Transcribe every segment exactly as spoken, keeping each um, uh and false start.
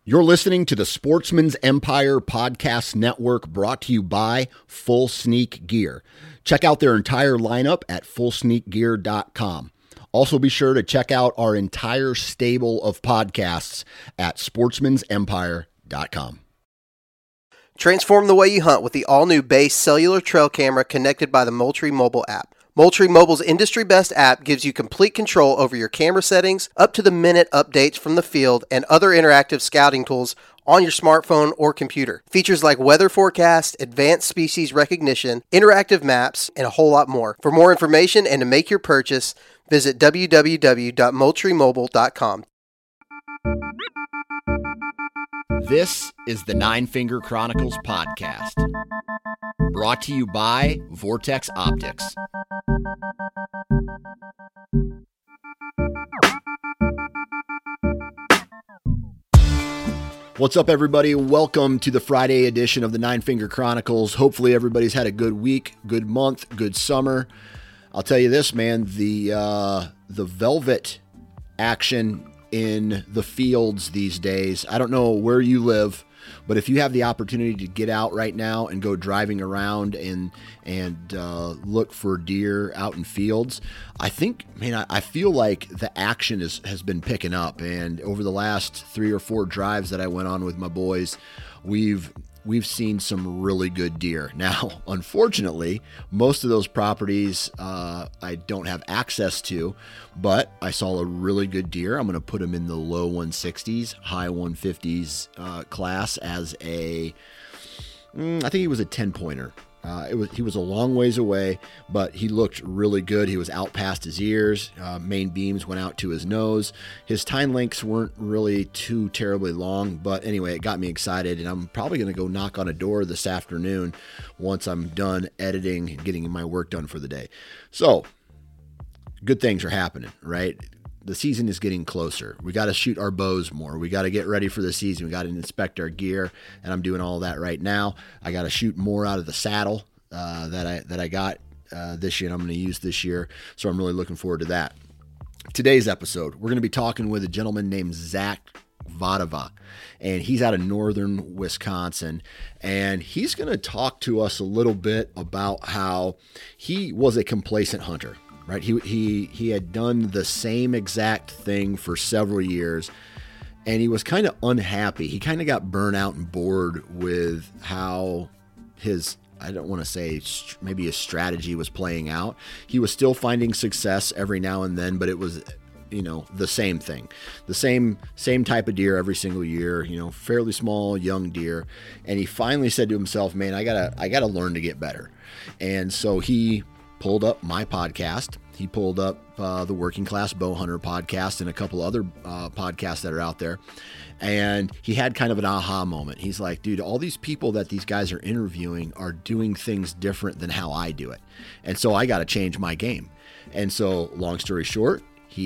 You're listening to the Sportsman's Empire Podcast Network, brought to you by Full Sneak Gear. Check out their entire lineup at full sneak gear dot com. Also be sure to check out our entire stable of podcasts at sportsmans empire dot com. Transform the way you hunt with the all-new Base cellular trail camera connected by the Moultrie mobile app. Moultrie Mobile's industry-best app gives you complete control over your camera settings, up-to-the-minute updates from the field, and other interactive scouting tools on your smartphone or computer. Features like weather forecast, advanced species recognition, interactive maps, and a whole lot more. For more information and to make your purchase, visit w w w dot moultrie mobile dot com. This is the Nine Finger Chronicles podcast, brought to you by Vortex Optics. What's up, everybody? Welcome to the Friday edition of the Nine Finger Chronicles. Hopefully everybody's had a good week, good month, good summer. I'll tell you this, man, the uh, the velvet action in the fields these days. I don't know where you live, but if you have the opportunity to get out right now and go driving around and and uh, look for deer out in fields, I think, man, I, I feel like the action is, has been picking up. And over the last three or four drives that I went on with my boys, we've we've seen some really good deer. Now, unfortunately, most of those properties uh, I don't have access to, but I saw a really good deer. I'm going to put him in the low one sixties, high one fifties uh, class as a, mm, I think he was a ten pointer. Uh, it was, he was a long ways away, but he looked really good. He was out past his ears. Uh, main beams went out to his nose. His tine lengths weren't really too terribly long, but anyway, it got me excited, and I'm probably going to go knock on a door this afternoon once I'm done editing and getting my work done for the day. So, good things are happening, right? The season is getting closer. We got to shoot our bows more. We got to get ready for the season. We got to inspect our gear, and I'm doing all that right now. I got to shoot more out of the saddle uh, that I that I got uh, this year, and I'm going to use this year. So I'm really looking forward to that. Today's episode, we're going to be talking with a gentleman named Zach Vadava, and he's out of northern Wisconsin, and he's going to talk to us a little bit about how he was a complacent hunter. Right, he he he had done the same exact thing for several years, and he was kind of unhappy. He kind of got burnt out and bored with how his, I don't want to say maybe his strategy was playing out. He was still finding success every now and then, but it was, you know, the same thing, the same same type of deer every single year. You know, fairly small, young deer, and he finally said to himself, "Man, I gotta I gotta learn to get better," and so he pulled up my podcast. He pulled up uh, the Working Class Bow Hunter podcast and a couple other uh, podcasts that are out there. And he had kind of an aha moment. He's like, dude, all these people that these guys are interviewing are doing things different than how I do it. And so I got to change my game. And so long story short,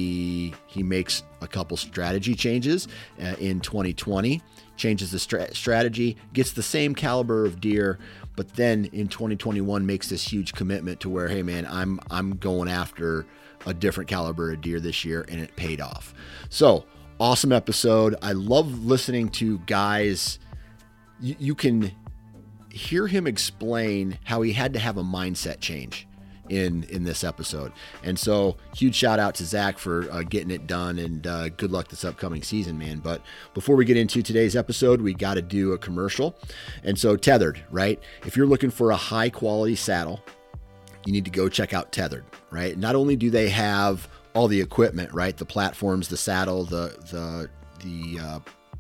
he he makes a couple strategy changes uh, in twenty twenty, changes the stra- strategy, gets the same caliber of deer, but then in twenty twenty-one makes this huge commitment to where, hey man, I'm I'm going after a different caliber of deer this year, and it paid off. So awesome episode. I love listening to guys. You, you can hear him explain how he had to have a mindset change in in this episode. And so huge shout out to Zach for uh, getting it done, and uh, good luck this upcoming season, man. But before we get into today's episode, we got to do a commercial. And so Tethered, right? If you're looking for a high quality saddle, you need to go check out Tethered, right? Not only do they have all the equipment, right? The platforms, the saddle, the the the uh,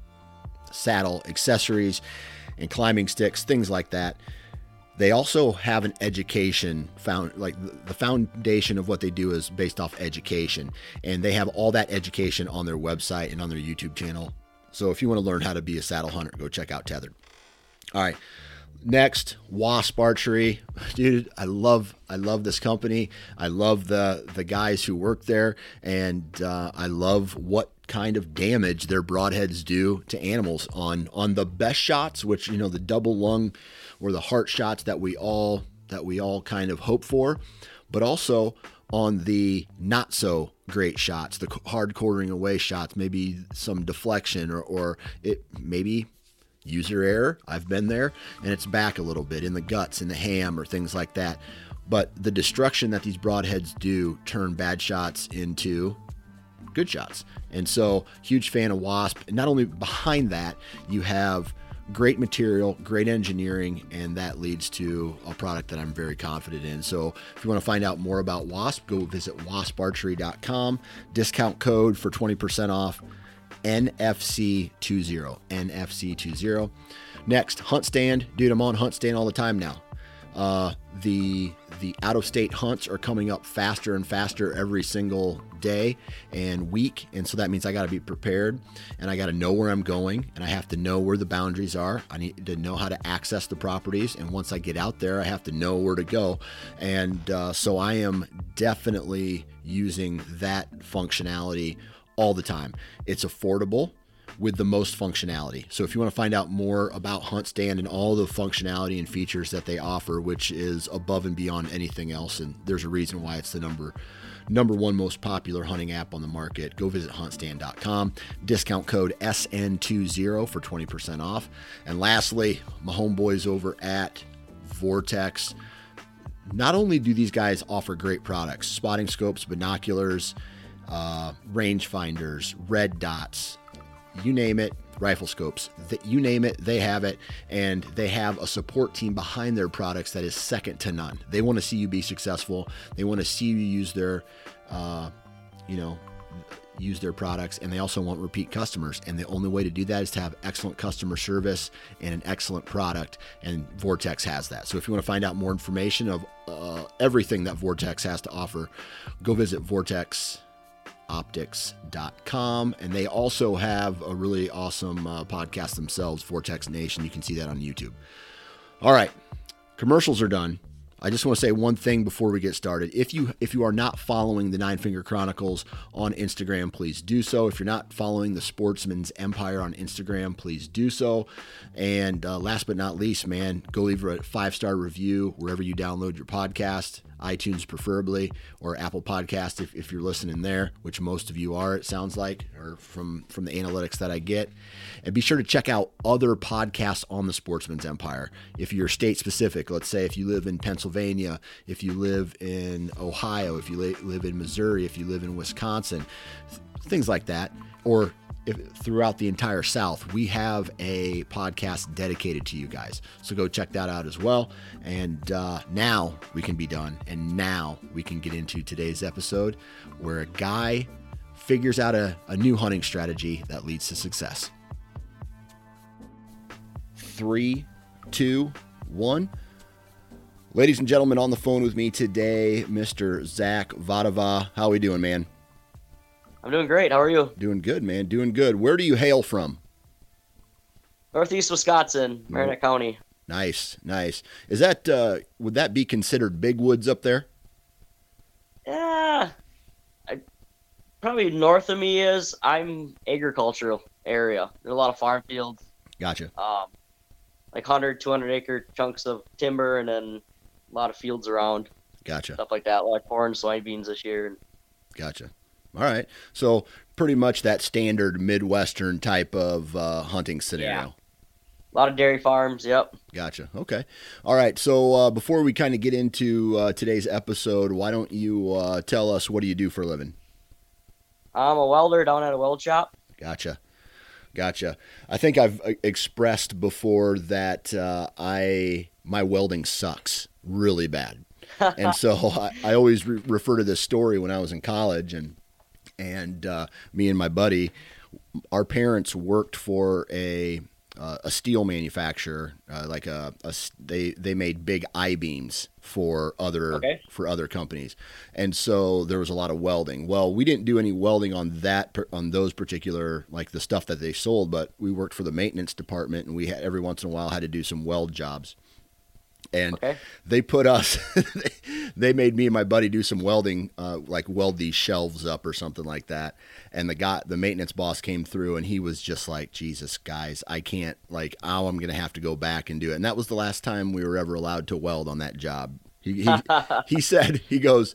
saddle accessories and climbing sticks, things like that. They also have an education found, like the foundation of what they do is based off education, and they have all that education on their website and on their YouTube channel. So if you want to learn how to be a saddle hunter, go check out Tethered. All right. Next, Wasp Archery. Dude, I love I love this company. I love the the guys who work there, and uh, I love what kind of damage their broadheads do to animals on on the best shots, which, you know, the double lung or the heart shots that we all that we all kind of hope for, but also on the not so great shots, the hard quartering away shots, maybe some deflection or, or it maybe user error. I've been there, and it's back a little bit in the guts, in the ham, or things like that. But the destruction that these broadheads do turn bad shots into good shots. And so, huge fan of Wasp. And not only behind that, you have great material, great engineering, and that leads to a product that I'm very confident in. So if you want to find out more about Wasp, go visit wasp archery dot com. Discount code for twenty percent off, N F C twenty, N F C twenty. Next, Hunt Stand. Dude, I'm on Hunt Stand all the time now. Uh, the the out-of-state hunts are coming up faster and faster every single day and week, and so that means I got to be prepared, and I got to know where I'm going, and I have to know where the boundaries are. I need to know how to access the properties, and once I get out there, I have to know where to go, and uh, so I am definitely using that functionality all the time. It's affordable with the most functionality. So if you want to find out more about Hunt Stand and all the functionality and features that they offer, which is above and beyond anything else, and there's a reason why it's the number number one most popular hunting app on the market, go visit hunt stand dot com. Discount code S N twenty for twenty percent off. And lastly, my homeboys over at Vortex. Not only do these guys offer great products, spotting scopes, binoculars, uh, range finders, red dots, you name it, rifle scopes, that you name it, they have it, and they have a support team behind their products that is second to none. They want to see you be successful. They want to see you use their, uh, you know, use their products, and they also want repeat customers. And the only way to do that is to have excellent customer service and an excellent product, and Vortex has that. So if you want to find out more information of uh, everything that Vortex has to offer, go visit vortex optics dot com, and they also have a really awesome uh, podcast themselves, Vortex Nation. You can see that on YouTube. All right, commercials are done. I just want to say one thing before we get started. If you if you are not following the Nine Finger Chronicles on Instagram, please do so. If you're not following the Sportsman's Empire on Instagram, please do so. And uh, last but not least, man, go leave a five-star review wherever you download your podcast, iTunes preferably, or Apple Podcast if, if you're listening there, which most of you are, it sounds like, or from, from the analytics that I get. And be sure to check out other podcasts on the Sportsman's Empire. If you're state specific, let's say if you live in Pennsylvania, if you live in Ohio, if you live in Missouri, if you live in Wisconsin, things like that, or if, throughout the entire South, we have a podcast dedicated to you guys. So go check that out as well. And uh, now we can be done. And now we can get into today's episode where a guy figures out a, a new hunting strategy that leads to success. Three, two, one. Ladies and gentlemen, on the phone with me today, Mister Zach Vadava. How are we doing, man? I'm doing great. How are you? Doing good, man. Doing good. Where do you hail from? Northeast Wisconsin, Marinette mm-hmm. County. Nice, nice. Is that, uh, would that be considered big woods up there? Yeah. I, probably north of me is. I'm agricultural area. There's a lot of farm fields. Gotcha. Um, like one hundred, two hundred acre chunks of timber, and then a lot of fields around. Gotcha. Stuff like that, like corn, soybeans this year. Gotcha. All right. So pretty much that standard Midwestern type of uh, hunting scenario. Yeah. A lot of dairy farms. Yep. Gotcha. Okay. All right. So uh, before we kind of get into uh, today's episode, why don't you uh, tell us, what do you do for a living? I'm a welder down at a weld shop. Gotcha. Gotcha. I think I've expressed before that uh, I my welding sucks really bad. And so I, I always re- refer to this story when I was in college, and and uh, me and my buddy, our parents worked for a uh, a steel manufacturer, uh, like a, a they they made big I-beams for other okay. for other companies, and so there was a lot of welding. Well, we didn't do any welding on that on those particular, like the stuff that they sold, but we worked for the maintenance department, and we had, every once in a while had to do some weld jobs. And okay. they put us, they made me and my buddy do some welding, uh, like weld these shelves up or something like that. And the guy, the maintenance boss came through, and he was just like, Jesus, guys, I can't, like, oh, I'm going to have to go back and do it. And that was the last time we were ever allowed to weld on that job. He, he, he said, he goes,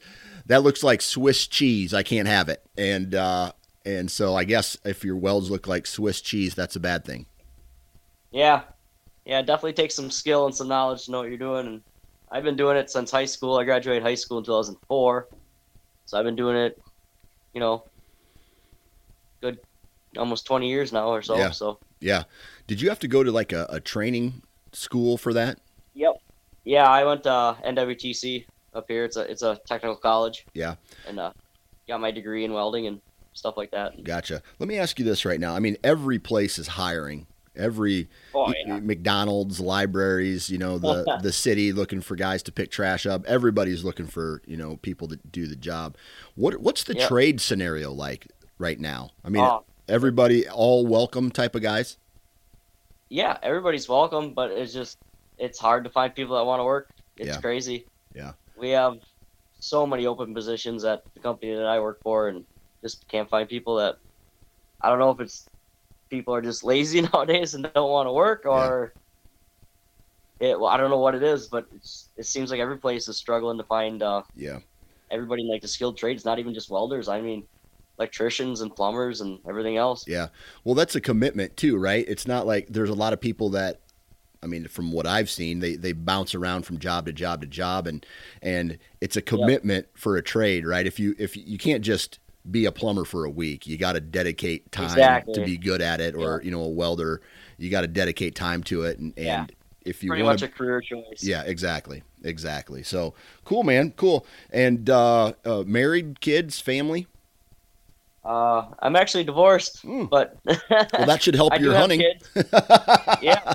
that looks like Swiss cheese. I can't have it. And uh, and so I guess if your welds look like Swiss cheese, that's a bad thing. Yeah, yeah, it definitely takes some skill and some knowledge to know what you're doing. And I've been doing it since high school. I graduated high school in two thousand four, so I've been doing it, you know, good almost twenty years now or so. Yeah. So Yeah. Did you have to go to like a, a training school for that? yep, yeah, I went to uh, N W T C up here. It's a it's a technical college. Yeah. And uh, got my degree in welding and stuff like that. Gotcha. Let me ask you this right now. I mean, every place is hiring. Every Oh, yeah. McDonald's, libraries, you know, the the city looking for guys to pick trash up. Everybody's looking for, you know, people to do the job. What what's the Yep. trade scenario like right now? I mean, Uh, everybody all welcome type of guys? yeah, everybody's welcome, but it's just it's hard to find people that want to work. It's Yeah. crazy. Yeah. We have so many open positions at the company that I work for, and just can't find people that. I don't know if it's people are just lazy nowadays and don't want to work, or it. Well, I don't know what it is, but it's, it seems like every place is struggling to find uh, Yeah. everybody in like the skilled trades. Not even just welders. I mean, electricians and plumbers and everything else. Yeah. Well, that's a commitment too, right? It's not like there's a lot of people that, I mean, from what I've seen, they, they bounce around from job to job to job, and and it's a commitment for a trade, right? If you if you can't just be a plumber for a week, you got to dedicate time Exactly. to be good at it, or Yeah. you know, a welder, you got to dedicate time to it, and, and Yeah. if you Pretty want much a career choice. yeah, exactly, exactly. So cool, man, cool. And uh, uh, married, kids, family. Uh, I'm actually divorced, Mm. but Well, that should help I do your have hunting. kids. Yeah.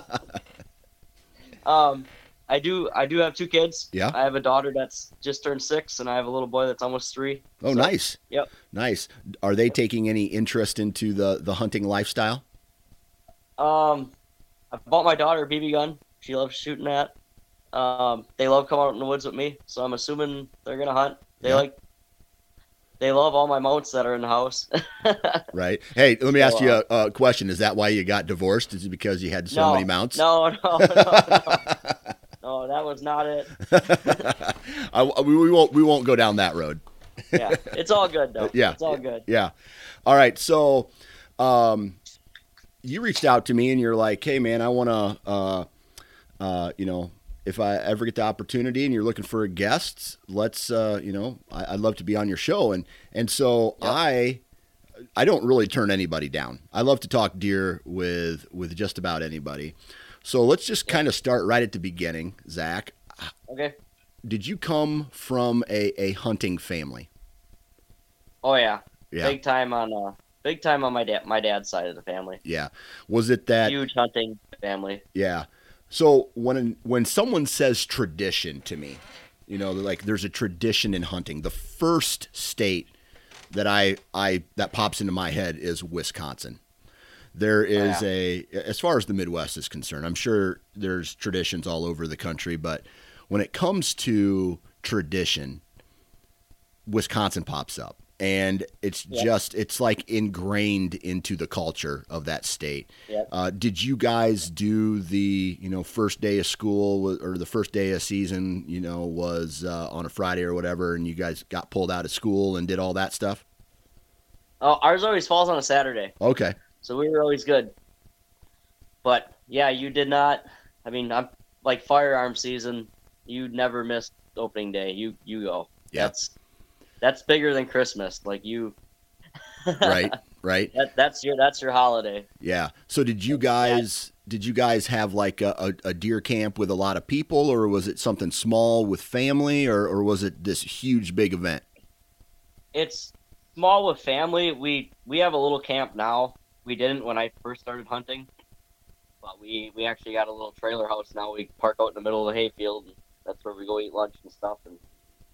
Um, I do. I do have two kids. Yeah. I have a daughter that's just turned six, and I have a little boy that's almost three. Oh, So, nice. Yep. Nice. Are they taking any interest into the, the hunting lifestyle? Um, I bought my daughter a B B gun. She loves shooting at. Um, they love coming out in the woods with me, so I'm assuming they're gonna hunt. They Yeah. like. They love all my mounts that are in the house. Right. Hey, let me So, ask you uh, a, a question. Is that why you got divorced? Is it because you had so no, many mounts? no, no, no, no. No, that was not it. I, we we won't we won't go down that road. Yeah, it's all good though. Yeah. It's all good. Yeah. All right. So, um, you reached out to me and you're like, "Hey, man, I want to, uh, uh, you know, if I ever get the opportunity and you're looking for guests, let's, uh, you know, I, I'd love to be on your show." And and so Yep. I, I don't really turn anybody down. I love to talk deer with with just about anybody. So let's just kind of start right at the beginning, Zach. Okay. Did you come from a, a hunting family? Oh yeah. Yeah. Big time on uh big time on my dad my dad's side of the family. Yeah. Was it that? Huge hunting family. Yeah. So when when someone says tradition to me, you know, like there's a tradition in hunting. The first state that I I that pops into my head is Wisconsin. There is Yeah. a, as far as the Midwest is concerned, I'm sure there's traditions all over the country, but when it comes to tradition, Wisconsin pops up. And it's Yeah. just, it's like ingrained into the culture of that state. Yep. Uh, did you guys do the, you know, first day of school or the first day of season, you know, was uh, on a Friday or whatever, and you guys got pulled out of school and did all that stuff? Oh, ours always falls on a Saturday, Okay. so we were always good. But yeah, you did not. I mean, I'm like firearm season. You never miss opening day. You you go. Yeah. That's that's bigger than Christmas. Like you. Right. Right. That that's your that's your holiday. Yeah. So did you guys did you guys have like a, a, a deer camp with a lot of people, or was it something small with family, or, or was it this huge big event? It's small with family. We we have a little camp now. We didn't when I first started hunting, but we we actually got a little trailer house now. We park out in the middle of the hayfield, and that's where we go eat lunch and stuff. And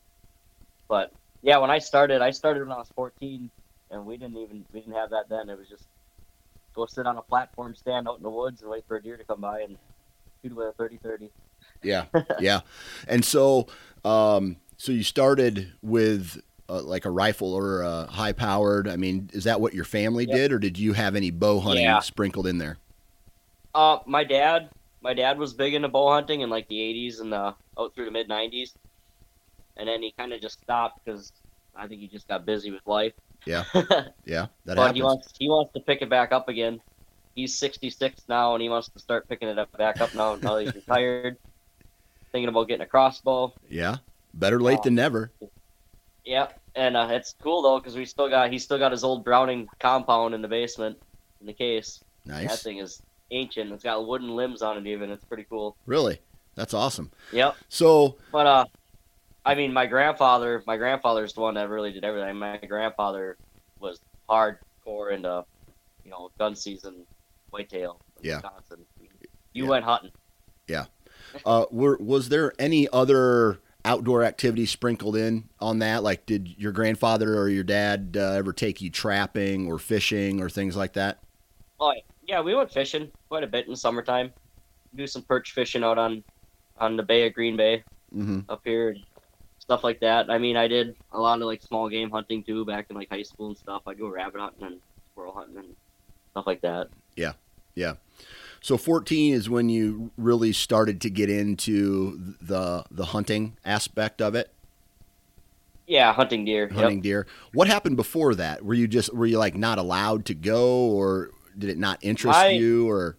but yeah, when I started, I started when I was fourteen, and we didn't even we didn't have that then. It was just go sit on a platform, stand out in the woods, and wait for a deer to come by and shoot with a thirty thirty. Yeah. Yeah. And so um so you started with uh, like a rifle or a high powered. I mean, is that what your family Yep. did, or did you have any bow hunting Yeah. sprinkled in there? Uh, my dad, my dad was big into bow hunting in like the eighties and uh, out through the mid nineties, and then he kind of just stopped because I think he just got busy with life. Yeah, yeah, that but happens. he wants he wants to pick it back up again. He's sixty-six now, and he wants to start picking it up back up now. Now that he's retired, thinking about getting a crossbow. Yeah, better late uh, than never. Yeah, and uh, it's cool though because we still got he's still got his old Browning compound in the basement in the case. Nice. That thing is ancient. It's got wooden limbs on it even. It's pretty cool. Really, that's awesome. Yep. So, but uh, I mean, my grandfather, my grandfather's the one that really did everything. My grandfather was hardcore into, you know, gun season. Whitetail, yeah. Wisconsin. You yeah. went hunting. Yeah. Uh, were was there any other outdoor activities sprinkled in on that? Like, did your grandfather or your dad uh, ever take you trapping or fishing or things like that? Oh yeah, we went fishing quite a bit in the summertime. Do some perch fishing out on on the Bay of Green Bay mm-hmm. up here, and stuff like that. I mean, I did a lot of like small game hunting too back in like high school and stuff. I'd go rabbit hunting and squirrel hunting and stuff like that. Yeah, yeah. So fourteen is when you really started to get into the the hunting aspect of it. Yeah, hunting deer. Hunting yep. deer. What happened before that? Were you just were you like not allowed to go, or did it not interest my, you? Or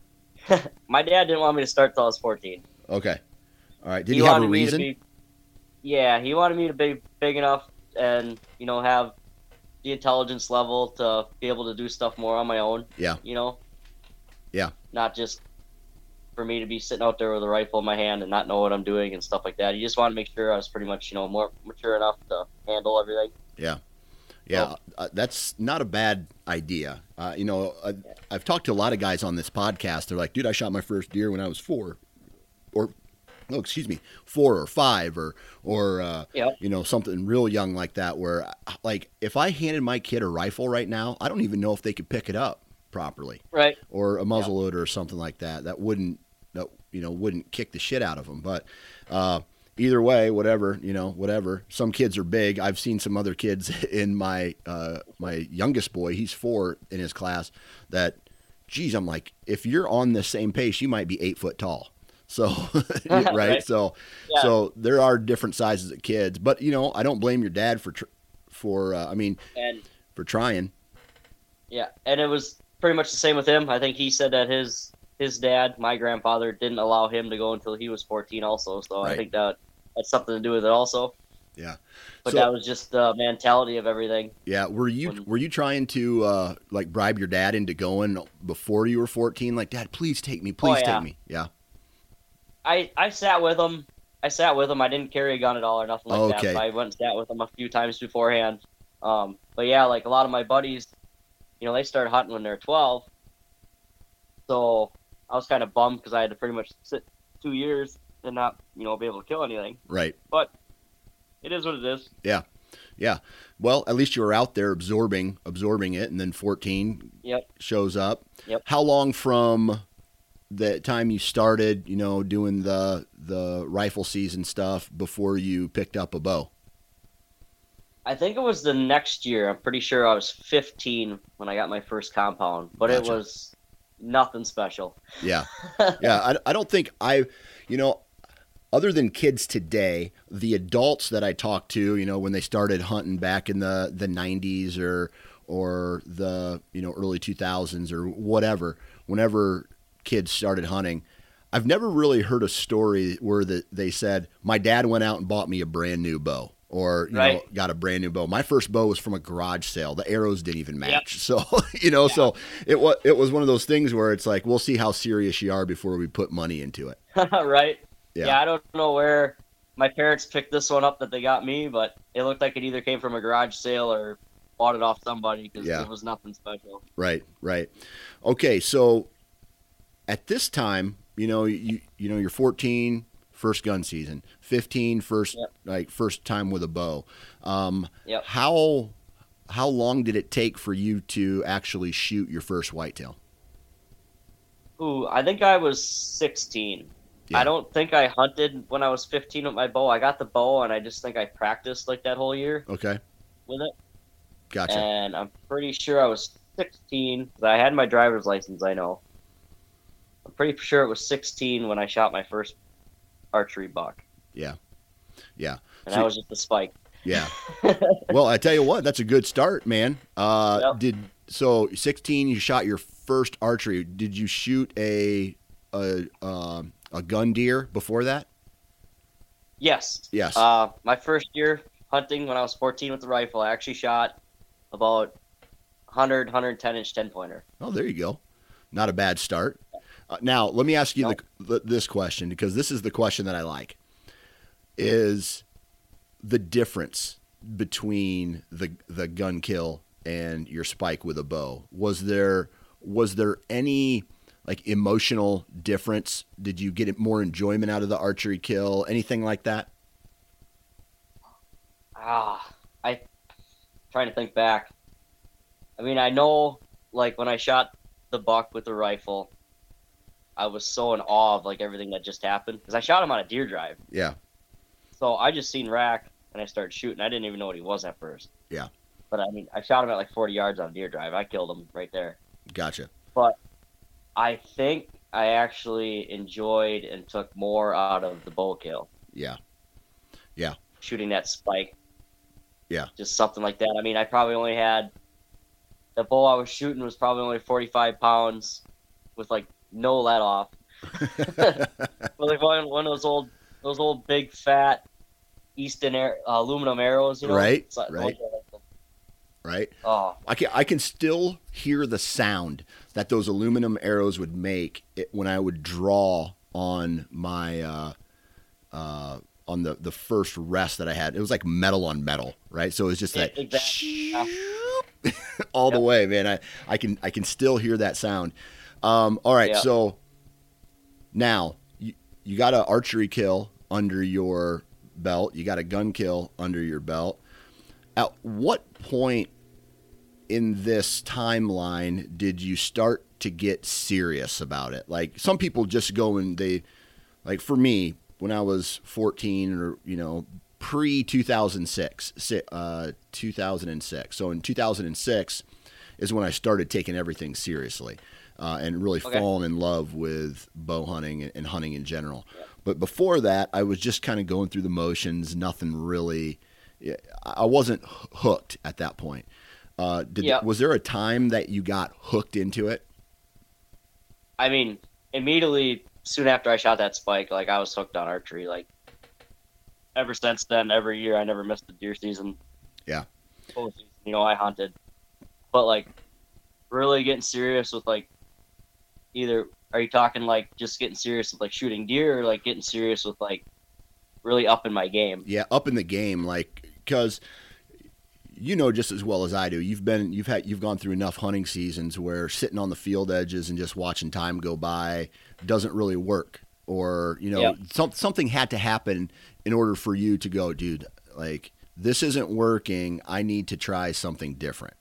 my dad didn't want me to start till I was fourteen. Okay, all right. Did he, he have a me reason? Be, yeah, he wanted me to be big enough and you know have the intelligence level to be able to do stuff more on my own. Yeah. You know? Yeah. Not just for me to be sitting out there with a rifle in my hand and not know what I'm doing and stuff like that. He just wanted to make sure I was pretty much, you know, more mature enough to handle everything. Yeah. Yeah. So, uh, that's not a bad idea. Uh, you know, I, I've talked to a lot of guys on this podcast. They're like, dude, I shot my first deer when I was four. Or oh, excuse me, four or five or, or, uh, yep. you know, something real young like that where like if I handed my kid a rifle right now, I don't even know if they could pick it up properly. Right. Or a muzzleloader yep. or something like that. That wouldn't, that, you know, wouldn't kick the shit out of them. But, uh, either way, whatever, you know, whatever. Some kids are big. I've seen some other kids in my, uh, my youngest boy, he's four in his class that, geez, I'm like, if you're on the same pace, you might be eight foot tall. So, right? right. So, yeah. so there are different sizes of kids, but you know, I don't blame your dad for, tr- for, uh, I mean, and, for trying. Yeah. And it was pretty much the same with him. I think he said that his, his dad, my grandfather, didn't allow him to go until he was fourteen also. So right. I think that had something to do with it also. Yeah. But so, that was just the mentality of everything. Yeah. Were you, when, were you trying to, uh, like bribe your dad into going before you were fourteen? Like, Dad, please take me, please oh, yeah. take me. Yeah. I, I sat with him. I sat with him. I didn't carry a gun at all or nothing like okay. that. But I went and sat with him a few times beforehand. Um, but yeah, like a lot of my buddies, you know, they started hunting when they were twelve. So I was kind of bummed because I had to pretty much sit two years and not, you know, be able to kill anything. Right. But it is what it is. Yeah. Yeah. Well, at least you were out there absorbing, absorbing it. And then fourteen yep. shows up. Yep. How long from the time you started, you know, doing the the rifle season stuff before you picked up a bow? I think it was the next year. I'm pretty sure I was fifteen when I got my first compound, but gotcha. It was nothing special. Yeah. Yeah. I, I don't think I, you know, other than kids today, the adults that I talk to, you know, when they started hunting back in the, the nineties or, or the, you know, early two thousands or whatever, whenever kids started hunting, I've never really heard a story where the, they said, my dad went out and bought me a brand new bow or, you right. know, got a brand new bow. My first bow was from a garage sale. The arrows didn't even match. Yep. So, you know, yeah. so it was, it was one of those things where it's like, we'll see how serious you are before we put money into it. right. Yeah. yeah. I don't know where my parents picked this one up that they got me, but it looked like it either came from a garage sale or bought it off somebody because yeah. it was nothing special. Right. Right. Okay. So, at this time, you know, you you know, you're fourteen, first gun season, fifteen, first yep. like first time with a bow. Um, yep. How how long did it take for you to actually shoot your first whitetail? Ooh, I think I was sixteen. Yeah. I don't think I hunted when I was fifteen with my bow. I got the bow, and I just think I practiced like that whole year. Okay. With it. Gotcha. And I'm pretty sure I was sixteen because I had my driver's license. I know. I'm pretty sure it was sixteen when I shot my first archery buck. Yeah. Yeah. And so, that was just a spike. Yeah. Well, I tell you what, that's a good start, man. Uh, Yep. Did so sixteen? You shot your first archery. Did you shoot a a um, a gun deer before that? Yes. Yes. Uh, my first year hunting when I was fourteen with the rifle, I actually shot about one hundred, one ten inch ten pointer. Oh, there you go. Not a bad start. Uh, now, let me ask you Nope. the, the, this question, because this is the question that I like. Is the difference between the the gun kill and your spike with a bow? Was there was there any like emotional difference? Did you get more enjoyment out of the archery kill? Anything like that? Ah, I trying to think back. I mean, I know like when I shot the buck with the rifle, I was so in awe of like everything that just happened because I shot him on a deer drive. Yeah. So I just seen rack and I started shooting. I didn't even know what he was at first. Yeah. But I mean, I shot him at like forty yards on a deer drive. I killed him right there. Gotcha. But I think I actually enjoyed and took more out of the bow kill. Yeah. Shooting that spike. Yeah. Just something like that. I mean, I probably only had the bow I was shooting was probably only forty-five pounds with like no let off. But like one, one of those old, those old big fat Easton air, uh, aluminum arrows, you know? Right, So- right. Right. Oh, I can I can still hear the sound that those aluminum arrows would make it, when I would draw on my uh, uh, on the, the first rest that I had. It was like metal on metal, right? So it was just Yeah, like exactly. Yeah. all the Yep. way, man. I, I can I can still hear that sound. Um, all right, Yeah. so now you you got an archery kill under your belt. You got a gun kill under your belt. At what point in this timeline did you start to get serious about it? Like some people just go and they, like for me, when I was fourteen or, you know, pre two thousand six, uh, two thousand six. So in two thousand six is when I started taking everything seriously uh, and really Okay. falling in love with bow hunting and, and hunting in general. But before that, I was just kind of going through the motions. Nothing really. I wasn't hooked at that point. Uh, did Yeah. was there a time that you got hooked into it? I mean, immediately soon after I shot that spike, like I was hooked on archery. Like ever since then, every year I never missed a deer season. Yeah. Full season, you know, I hunted, but like really getting serious with like either are you talking like just getting serious with like shooting deer or like getting serious with like really upping my game? Yeah, up in the game, like because you know just as well as I do. You've been you've had you've gone through enough hunting seasons where sitting on the field edges and just watching time go by doesn't really work. Or you know Yep. some, something had to happen in order for you to go, dude. Like this isn't working. I need to try something different.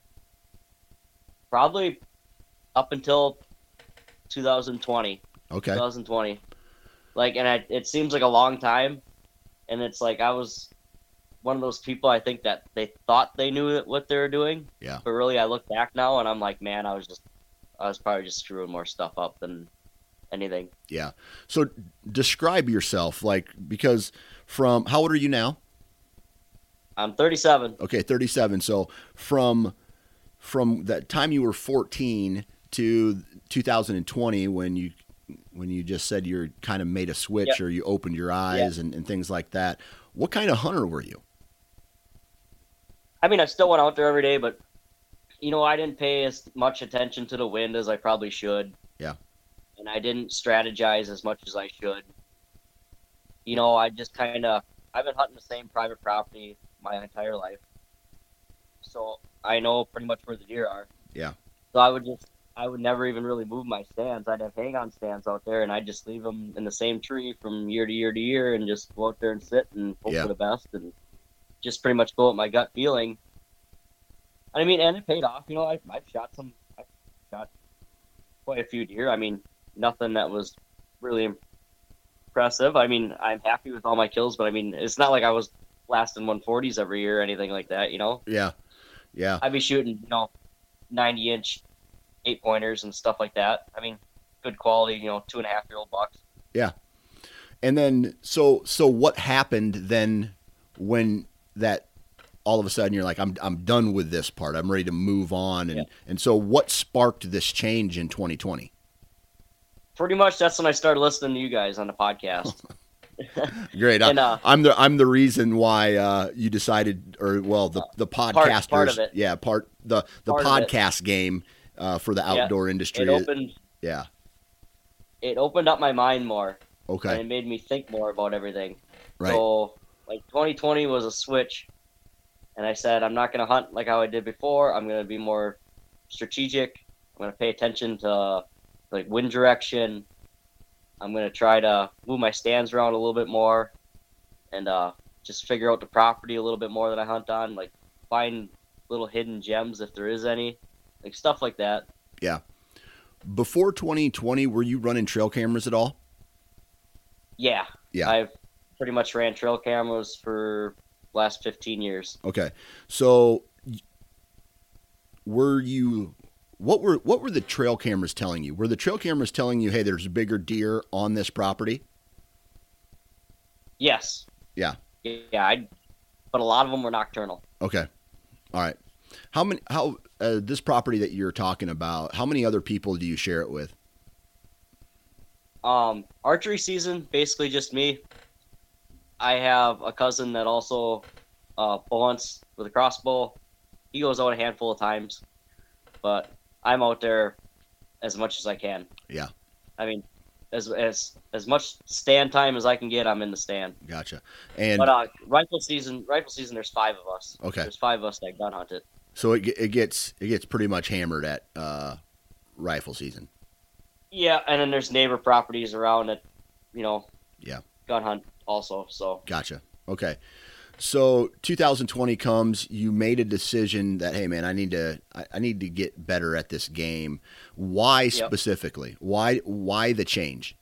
Probably up until two thousand twenty. Okay. twenty twenty. Like, and I, it seems like a long time, and it's like I was one of those people. I think that they thought they knew what they were doing. Yeah. But really, I look back now, and I'm like, man, I was just, I was probably just screwing more stuff up than anything. Yeah. So describe yourself, like because from how old are you now? I'm thirty-seven. Okay, thirty-seven. So from from that time you were fourteen to two thousand twenty when you when you just said you kind of made a switch Yep. or you opened your eyes and, and things like that. What kind of hunter were you? I mean, I still went out there every day, but you know, I didn't pay as much attention to the wind as I probably should. Yeah. And I didn't strategize as much as I should. You know, I just kind of, I've been hunting the same private property my entire life. So I know pretty much where the deer are. Yeah. So I would just, I would never even really move my stands. I'd have hang-on stands out there, and I'd just leave them in the same tree from year to year to year and just go out there and sit and hope Yeah. for the best and just pretty much go with my gut feeling. I mean, and it paid off. You know, I, I've shot some, I've shot quite a few deer. I mean, nothing that was really impressive. I mean, I'm happy with all my kills, but I mean, it's not like I was blasting one forties every year or anything like that, you know? Yeah. Yeah. I'd be shooting, you know, ninety inch eight pointers and stuff like that. I mean, good quality, you know, two and a half year old bucks. Yeah. And then so so what happened then when that all of a sudden you're like, I'm I'm done with this part. I'm ready to move on. And Yeah. and so what sparked this change in twenty twenty? Pretty much that's when I started listening to you guys on the podcast. Great. And, uh, I, I'm the I'm the reason why uh, you decided, or well, the the podcasters, part of it. yeah, part the the Part of it. podcast game uh, for the Yeah. outdoor industry. It opened yeah. it opened up my mind more. And Okay. it made me think more about everything. Right. So like twenty twenty was a switch, and I said I'm not gonna hunt like how I did before. I'm gonna be more strategic. I'm gonna pay attention to like wind direction. I'm gonna try to move my stands around a little bit more, and uh, just figure out the property a little bit more that I hunt on. Like find little hidden gems if there is any, like stuff like that. Yeah. Before twenty twenty, were you running trail cameras at all? Yeah, Yeah. I've pretty much ran trail cameras for last fifteen years. Okay. So y- were you what were what were the trail cameras telling you? Were the trail cameras telling you, "Hey, there's bigger deer on this property?" Yes. Yeah. Yeah, I. But a lot of them were nocturnal. Okay. All right. How many how uh, this property that you're talking about, how many other people do you share it with? Um, archery season, basically just me. I have a cousin that also uh, bow hunts with a crossbow. He goes out a handful of times, but I'm out there as much as I can. Yeah. I mean, as as as much stand time as I can get, I'm in the stand. Gotcha. And But uh, rifle season, rifle season, there's five of us. Okay. There's five of us that gun hunt it. so it ge- it gets it gets pretty much hammered at uh, rifle season. Yeah, and then there's neighbor properties around that, you know, Yeah. gun hunt also. So Gotcha. Okay. So two thousand twenty comes, you made a decision that, hey man, I need to I, I need to get better at this game. Why Yep. specifically? Why why the change?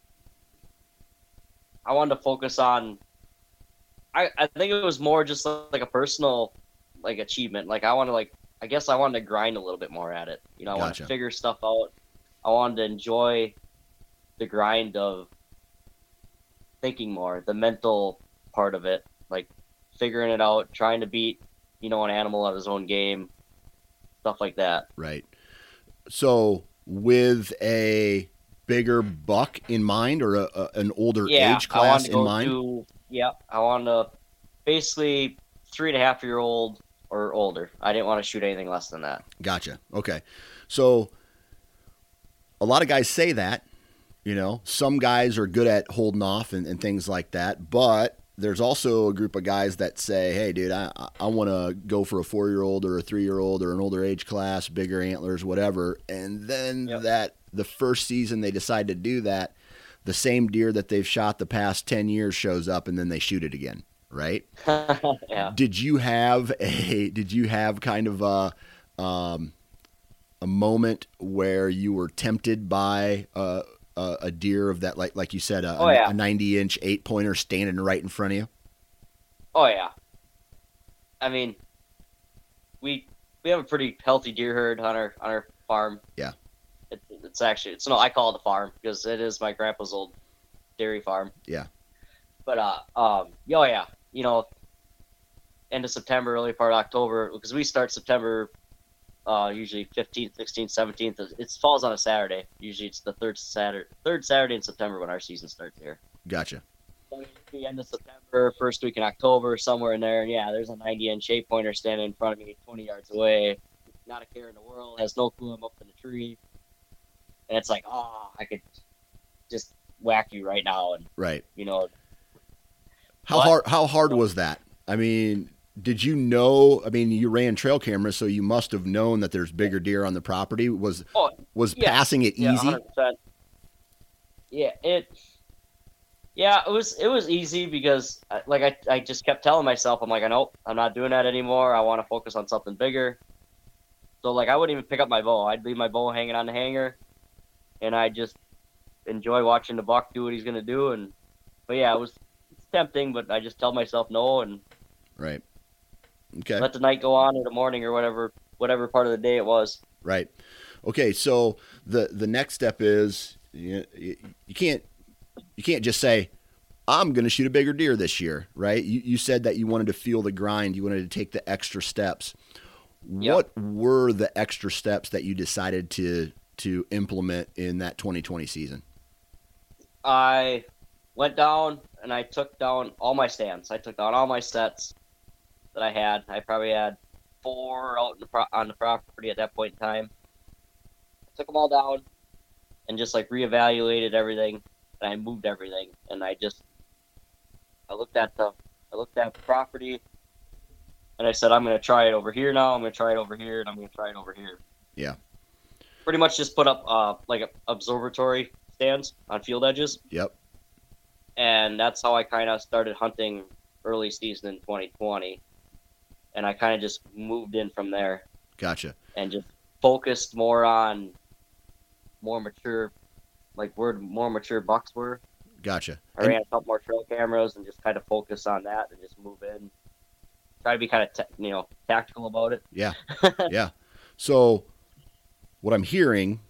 I wanted to focus on. I I think it was more just like a personal, like achievement. Like I want to like I guess I wanted to grind a little bit more at it. You know, I wanted Gotcha. to figure stuff out. I wanted to enjoy the grind of thinking more, the mental part of it, like figuring it out, trying to beat, you know, an animal at his own game, stuff like that. Right. So with a bigger buck in mind or a, a, an older Yeah, age I wanted class to in go mind? to yeah, I wanted to basically three and a half year old or older. I didn't want to shoot anything less than that. Gotcha. Okay. So a lot of guys say that, you know, some guys are good at holding off and, and things like that, but there's also a group of guys that say, hey, dude, I, I want to go for a four-year-old or a three-year-old or an older age class, bigger antlers, whatever. And then Yep. that the first season they decide to do that, the same deer that they've shot the past ten years shows up and then they shoot it again, right? Yeah. Did you have a did you have kind of a um, a moment where you were tempted by a, a, a deer of that, like like you said, a, Oh, yeah. a ninety inch eight pointer standing right in front of you? Oh yeah. I mean, we we have a pretty healthy deer herd on our on our farm. Yeah. It, it's actually it's no I call it a farm because it is my grandpa's old dairy farm. Yeah. But uh um oh yeah, you know, end of September, early part of October, because we start September uh usually fifteenth, sixteenth, seventeenth. It falls on a Saturday. Usually it's the third Saturday third Saturday in September when our season starts here. Gotcha. So the end of September, first week in October, somewhere in there, and yeah, there's a ninety inch eight pointer standing in front of me, twenty yards away. Not a care in the world, has no clue I'm up in the tree. And it's like, oh, I could just whack you right now, and Right. you know, How What? hard how hard was that? I mean, did you know, I mean, you ran trail cameras, so you must have known that there's bigger deer on the property. Was oh was yeah. passing it yeah, easy? one hundred percent. Yeah, it. Yeah, it was it was easy because uh, like I I just kept telling myself, I'm like, I know I'm not doing that anymore. I want to focus on something bigger. So like I wouldn't even pick up my bow. I'd leave my bow hanging on the hanger, and I just enjoy watching the buck do what he's gonna do. And but yeah, it was it's tempting, but I just tell myself no and Right. Okay. let the night go on or the morning or whatever whatever part of the day it was. Right. Okay. So the the next step is you, you, you can't you can't just say I'm going to shoot a bigger deer this year, right? You, you said that you wanted to feel the grind. You wanted to take the extra steps. Yep. What were the extra steps that you decided to to implement in that twenty twenty season? I went down and I took down all my stands. I took down all my sets that I had. I probably had four out in the pro- on the property at that point in time. I took them all down and just like reevaluated everything, and I moved everything, and I just I looked at the I looked at the property, and I said, I'm going to try it over here now. I'm going to try it over here, and I'm going to try it over here. Yeah. Pretty much just put up uh, like a observatory stands on field edges. Yep. And that's how I kind of started hunting early season in twenty twenty. And I kind of just moved in from there. Gotcha. And just focused more on more mature, like where more mature bucks were. Gotcha. I ran a couple more trail cameras and just kind of focus on that and just move in. Try to be kind of, te- you know, tactical about it. Yeah. Yeah. So what I'm hearing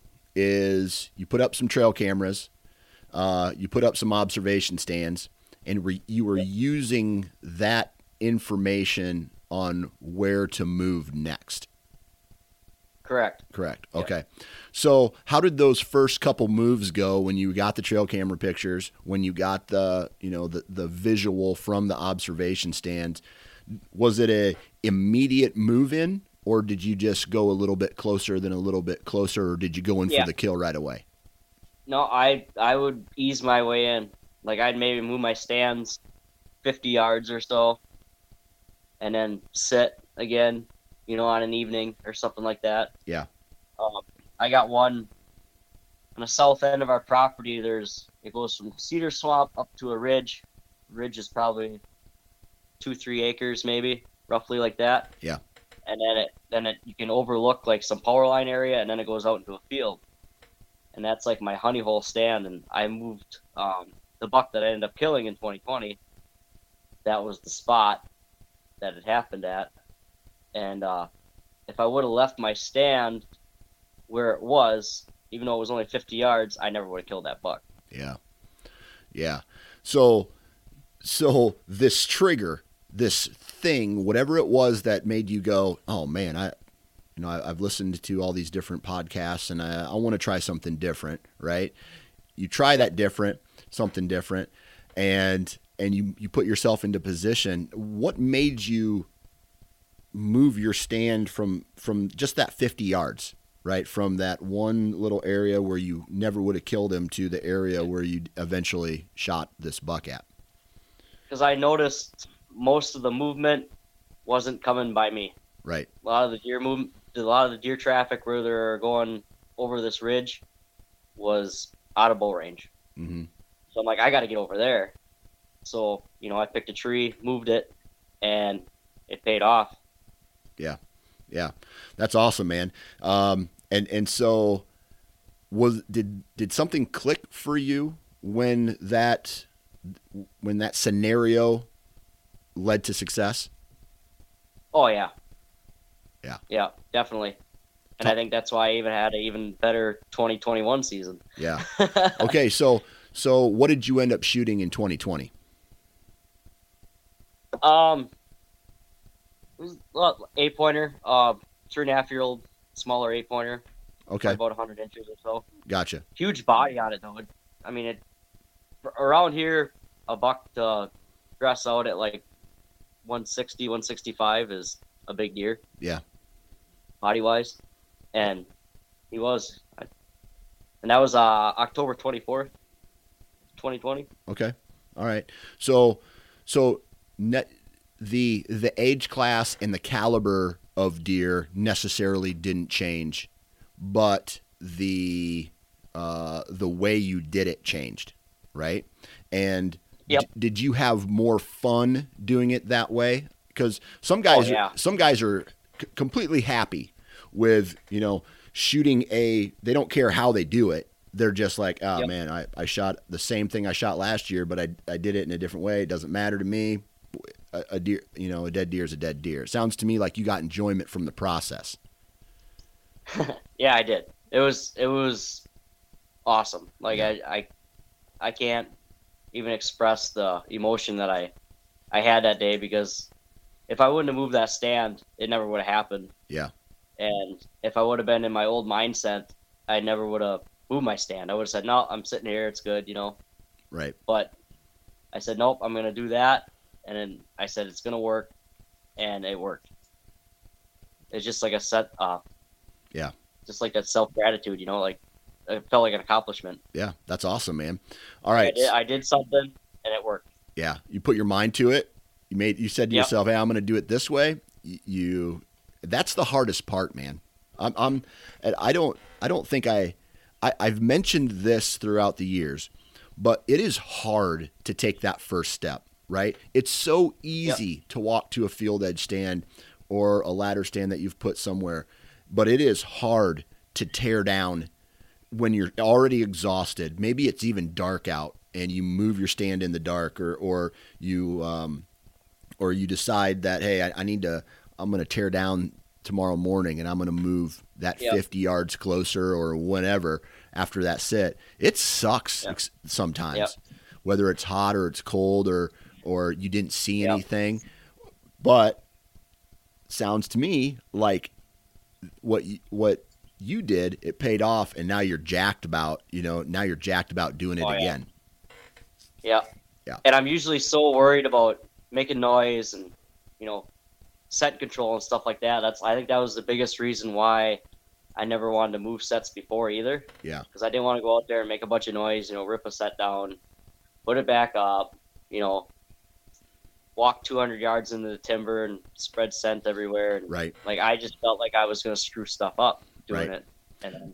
is you put up some trail cameras, uh, you put up some observation stands, and re- you were using that information on where to move next. Correct. Correct. Okay. So how did those first couple moves go when you got the trail camera pictures, when you got the, you know, the, the visual from the observation stands? Was it a immediate move in, or did you just go a little bit closer than a little bit closer, or did you go in Yeah. for the kill right away? No, I I would ease my way in. Like I'd maybe move my stands fifty yards or so, and then sit again, you know, on an evening or something like that. Yeah. Um, I got one on the south end of our property. There's it goes from cedar swamp up to a ridge. Ridge is probably two three acres maybe, roughly like that. Yeah. And then it then it you can overlook like some power line area, and then it goes out into a field. And that's like my honey hole stand, and I moved um, the buck that I ended up killing in twenty twenty. That was the spot that it happened at, and uh, if I would have left my stand where it was, even though it was only fifty yards, I never would have killed that buck. Yeah. Yeah. So, so this trigger, this thing, whatever it was that made you go, oh man, I, you know, I, I've listened to all these different podcasts and I, I want to try something different, right? You try that different, something different, and and you, you put yourself into position. What made you move your stand from from just that fifty yards, right? From that one little area where you never would have killed him to the area where you eventually shot this buck at? Because I noticed most of the movement wasn't coming by me. Right. A lot of the deer movement, a lot of the deer traffic where they're going over this ridge was out of bow range. Mm-hmm. So I'm like, I got to get over there. So, you know, I picked a tree, moved it, and it paid off. Yeah. Yeah. That's awesome, man. Um, and, and so was, did, did something click for you when that, when that scenario led to success? Oh, yeah. Yeah. Yeah, definitely. And I think that's why I even had an even better twenty twenty-one season. Yeah. Okay. So, so what did you end up shooting in twenty twenty? Um, it was a eight pointer, uh, three and a half year old, smaller eight pointer. Okay. About a hundred inches or so. Gotcha. Huge body on it though. It, I mean, it around here, a buck to dress out at like one sixty, one sixty-five is a big deer. Yeah. Body wise, and he was, and that was uh October twenty-fourth, twenty twenty. Okay. All right. So, so net, the the age class and the caliber of deer necessarily didn't change, but the uh, the way you did it changed, right? And Yep. d- did you have more fun doing it that way? Because some guys, Oh, yeah. some guys are c- completely happy with, you know, shooting a. They don't care how they do it. They're just like, oh Yep. man, I, I shot the same thing I shot last year, but I I did it in a different way. It doesn't matter to me. A, a deer, you know, a dead deer is a dead deer. It sounds to me like you got enjoyment from the process. Yeah, I did. It was it was awesome. Like Yeah. I, I I can't even express the emotion that I I had that day, because if I wouldn't have moved that stand, it never would have happened. Yeah. And if I would have been in my old mindset, I never would have moved my stand. I would have said, no, I'm sitting here. It's good, you know. Right. But I said, nope, I'm going to do that. And then I said, it's going to work. And it worked. It's just like a set, uh, yeah, just like that self-gratitude, you know, like it felt like an accomplishment. Yeah, that's awesome, man. All right. I did, I did something and it worked. Yeah. You put your mind to it. You made, you said to Yep. yourself, hey, I'm going to do it this way. You, that's the hardest part, man. I'm, I'm, I don't, I don't think I, I, I've mentioned this throughout the years, but it is hard to take that first step, right? It's so easy Yep. to walk to a field edge stand or a ladder stand that you've put somewhere, but it is hard to tear down when you're already exhausted. Maybe it's even dark out and you move your stand in the dark, or, or you, um, or you decide that, hey, I, I need to, I'm going to tear down tomorrow morning and I'm going to move that Yep. fifty yards closer or whatever after that sit. It sucks Yep. ex- sometimes, Yep. whether it's hot or it's cold, or, or you didn't see Yep. anything, but sounds to me like what, you, what you did, it paid off. And now you're jacked about, you know, now you're jacked about doing it Oh, yeah. again. Yeah. Yeah. And I'm usually so worried about making noise and, you know, set control and stuff like that. That's, I think that was the biggest reason why I never wanted to move sets before either. Yeah. Because I didn't want to go out there and make a bunch of noise, you know, rip a set down, put it back up, you know, walk two hundred yards into the timber and spread scent everywhere. And, Right. like, I just felt like I was going to screw stuff up doing Right. it. And then,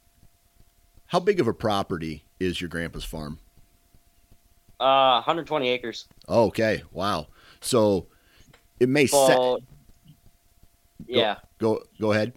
How big of a property is your grandpa's farm? uh, one hundred twenty acres. Oh, okay. Wow. So it may set, So, yeah. go, go ahead.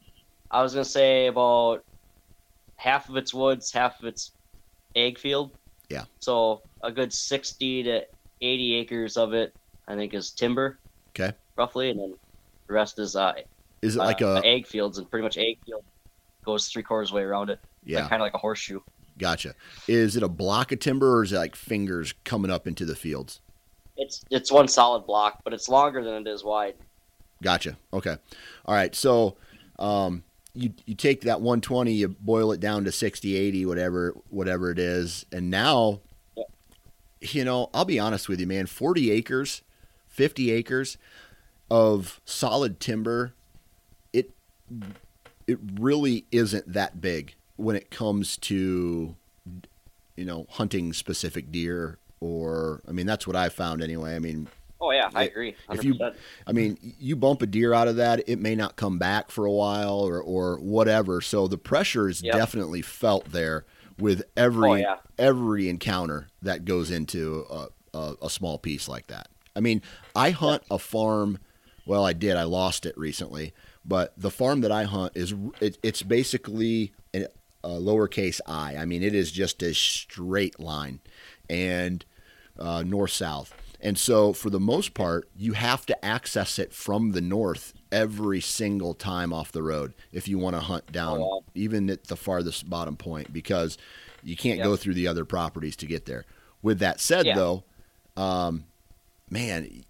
I was gonna say about half of it's woods, half of it's egg field. Yeah. So a good sixty to eighty acres of it, I think, is timber. Okay. Roughly, and then the rest is uh, Is it uh, like a, egg fields, and pretty much egg field goes three quarters way around it. yeah, Like, kind of like a horseshoe. gotcha. Is it a block of timber, or is it like fingers coming up into the fields? It's it's one solid block, but it's longer than it is wide. Gotcha. Okay. All right. So, um, you, you take that one twenty, you boil it down to sixty, eighty, whatever, whatever it is. And now, Yep. you know, I'll be honest with you, man, forty acres, fifty acres of solid timber, it, it really isn't that big when it comes to, you know, hunting specific deer, or, I mean, that's what I found anyway. I mean, Oh yeah, I If- agree. one if hundred you, percent. I mean, you bump a deer out of that, it may not come back for a while, or, or whatever. So the pressure is Yep. definitely felt there with every, Oh, yeah. every encounter that goes into a, a, a small piece like that. I mean, I hunt a farm. Well, I did. I lost it recently, but the farm that I hunt is, it, it's basically a, a lowercase I. I mean, it is just a straight line and uh, north-south. And so for the most part, you have to access it from the north every single time off the road if you want to hunt down, Oh, wow. even at the farthest bottom point, because you can't Yep. go through the other properties to get there. With that said, Yeah. though, um, man,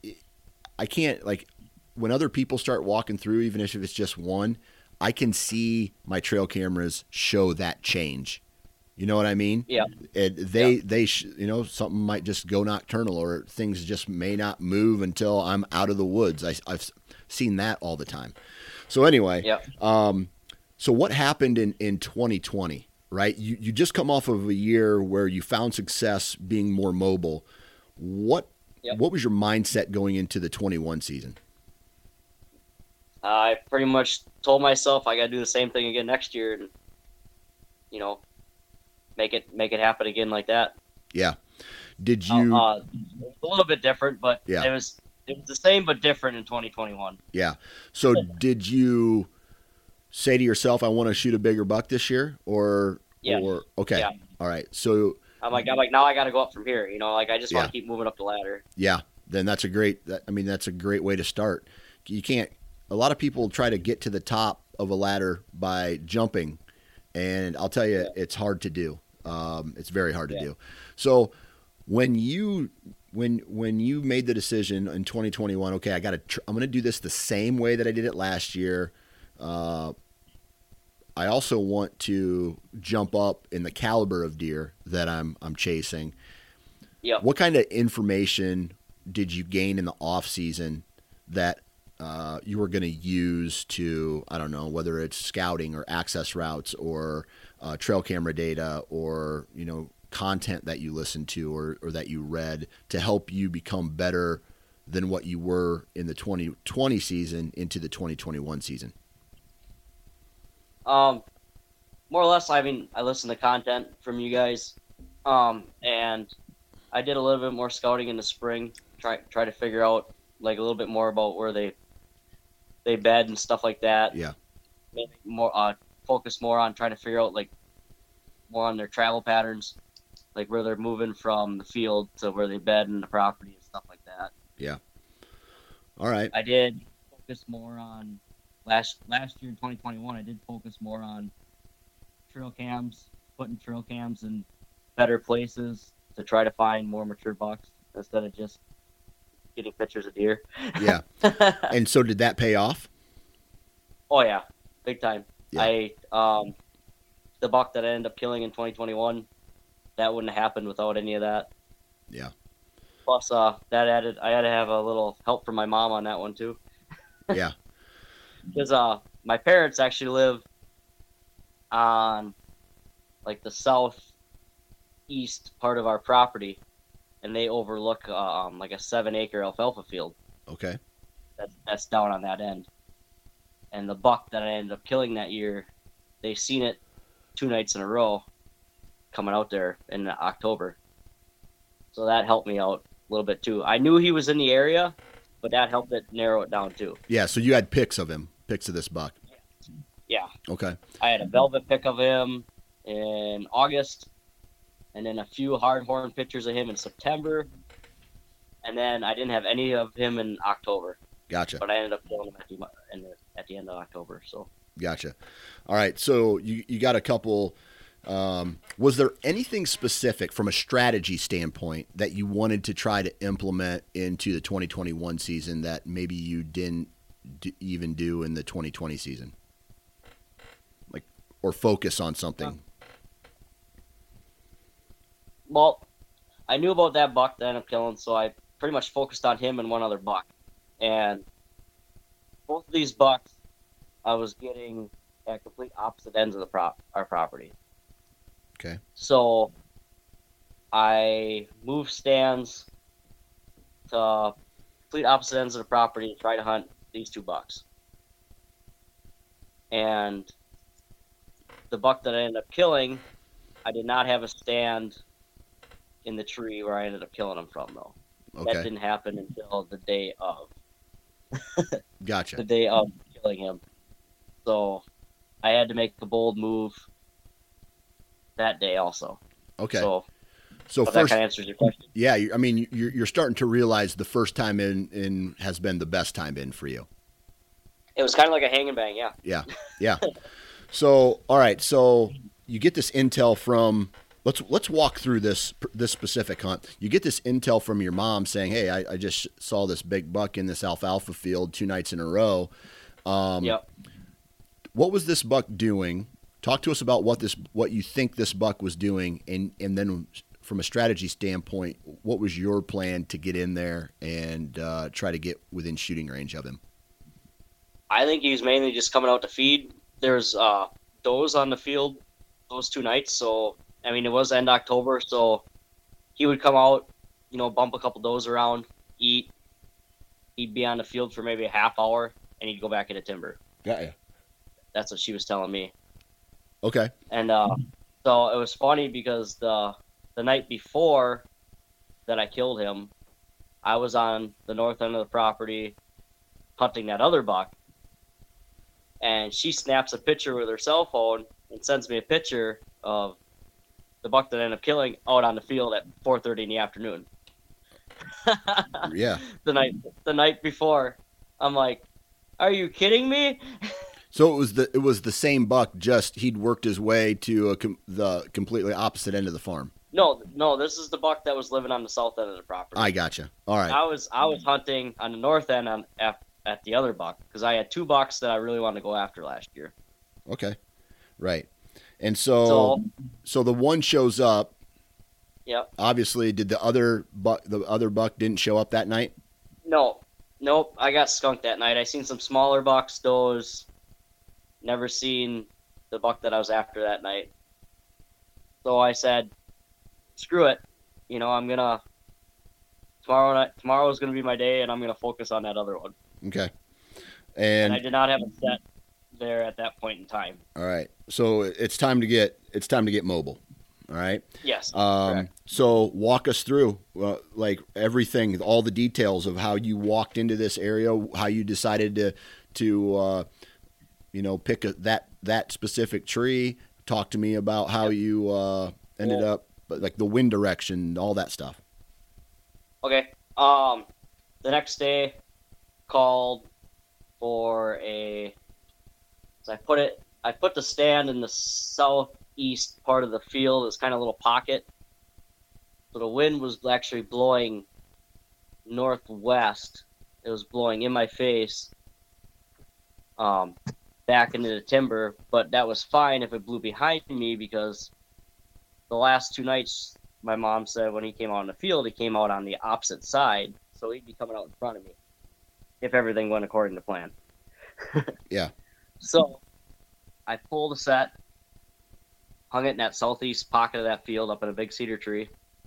I can't, like, when other people start walking through, even if it's just one, I can see my trail cameras show that change. You know what I mean? Yeah. And they, Yeah. they, sh- you know, something might just go nocturnal, or things just may not move until I'm out of the woods. I, I've seen that all the time. So anyway, Yeah. um, so what happened in, in twenty twenty, right? You, you just come off of a year where you found success being more mobile. What, Yep. what was your mindset going into the twenty-one season? I pretty much told myself I got to do the same thing again next year, and you know, make it make it happen again like that. Yeah. Did you, Uh, uh, it's a little bit different, but Yeah. it was it was the same but different in twenty twenty-one. yeah. So did you say to yourself, I want to shoot a bigger buck this year, or, Yes. or, okay. Yeah. All right. So I'm like I'm like now I got to go up from here. You know, like I just want Yeah. to keep moving up the ladder. yeah, then that's a great, that, I mean, that's a great way to start. You can't, a lot of people try to get to the top of a ladder by jumping, and I'll tell you, it's hard to do. Um, it's very hard to Yeah. do. So When you when when you made the decision in twenty twenty-one, okay, I got to tr- I'm going to do this the same way that I did it last year. Uh, I also want to jump up in the caliber of deer that I'm I'm chasing. Yeah. What kind of information did you gain in the off season that uh, you were going to use to, I don't know, whether it's scouting or access routes or uh, trail camera data or, you know, content that you listened to or, or that you read to help you become better than what you were in the twenty twenty season into the twenty twenty-one season? Um, more or less, I mean, I listened to content from you guys, um, and I did a little bit more scouting in the spring, try try to figure out like a little bit more about where they they bed and stuff like that. Yeah. Maybe more uh, focus more on trying to figure out like more on their travel patterns, like where they're moving from the field to where they bed in the property and stuff like that. Yeah. All right. I did focus more on last last year in twenty twenty-one. I did focus more on trail cams, putting trail cams in better places to try to find more mature bucks instead of just getting pictures of deer. Yeah. And so did that pay off? Oh yeah, big time. Yeah. I um the buck that I ended up killing in twenty twenty-one, that wouldn't have happened without any of that. Yeah. Plus, uh, that added, I had to have a little help from my mom on that one too. Yeah. Because uh, my parents actually live on like the southeast part of our property, and they overlook um, like a seven-acre alfalfa field. Okay. That's that's down on that end. And the buck that I ended up killing that year, they seen it two nights in a row coming out there in October. So that helped me out a little bit too. I knew he was in the area, but that helped it narrow it down too. Yeah, so you had pics of him, pics of this buck. Yeah. Okay. I had a velvet pic of him in August, and then a few hardhorn pictures of him in September, and then I didn't have any of him in October. Gotcha. But I ended up killing him at the, in the, at the end of October. So. Gotcha. All right, so you, you got a couple. Um, was there anything specific from a strategy standpoint that you wanted to try to implement into the twenty twenty-one season that maybe you didn't d- even do in the twenty twenty season? Like, or focus on something? Well, I knew about that buck that I ended up killing, so I pretty much focused on him and one other buck. And both of these bucks, I was getting at complete opposite ends of the prop our property. Okay. So I moved stands to complete opposite ends of the property to try to hunt these two bucks. And the buck that I ended up killing, I did not have a stand in the tree where I ended up killing him from, though. Okay. That didn't happen until the day of. Gotcha. The day of killing him. So I had to make a bold move that day also. Okay. So, so so first, that kind of answers your question. Yeah, I mean, you're you're starting to realize the first time in, in has been the best time in for you. It was kind of like a hang and bang, yeah. Yeah, yeah. So, all right, so you get this intel from. Let's let's walk through this this specific hunt. You get this intel from your mom saying, "Hey, I, I just saw this big buck in this alfalfa field two nights in a row." Um, yep. What was this buck doing? Talk to us about what this what you think this buck was doing, and and then from a strategy standpoint, what was your plan to get in there and uh, try to get within shooting range of him? I think he was mainly just coming out to feed. There's uh, does on the field those two nights, so. I mean, it was end October, so he would come out, you know, bump a couple does around, eat. He'd be on the field for maybe a half hour, and he'd go back into timber. Got ya. That's what she was telling me. Okay. And uh, so it was funny because the the night before that I killed him, I was on the north end of the property hunting that other buck, and she snaps a picture with her cell phone and sends me a picture of the buck that I ended up killing out on the field at four thirty in the afternoon. Yeah. The night the night before. I'm like, are you kidding me? So it was the it was the same buck, just he'd worked his way to a com- the completely opposite end of the farm. No, no, this is the buck that was living on the south end of the property. I gotcha. All right. I was I was hunting on the north end on at, at the other buck because I had two bucks that I really wanted to go after last year. Okay. Right. And so, So, so the one shows up. yep. Obviously, did the other buck, the other buck didn't show up that night? No, nope. I got skunked that night. I seen some smaller bucks, those. Never seen the buck that I was after that night. So I said, screw it. You know, I'm gonna tomorrow night. Tomorrow is gonna be my day, and I'm gonna focus on that other one. Okay. And, And, I did not have it set there at that point in time. all right. So it's time to get it's time to get mobile. All right. Yes. Um, correct. so walk us through uh, like everything, all the details of how you walked into this area, how you decided to to uh, you know pick a, that that specific tree. Talk to me about how you uh, ended Well- up, like the wind direction, all that stuff. Okay. Um, the next day, called for a. So I put it. I put the stand in the southeast part of the field. It's kind of a little pocket. So the wind was actually blowing northwest. It was blowing in my face. Um, back into the timber, but that was fine if it blew behind me because the last two nights, my mom said when he came out in the field, he came out on the opposite side, so he'd be coming out in front of me if everything went according to plan. Yeah. So I pulled a set, hung it in that southeast pocket of that field up in a big cedar tree,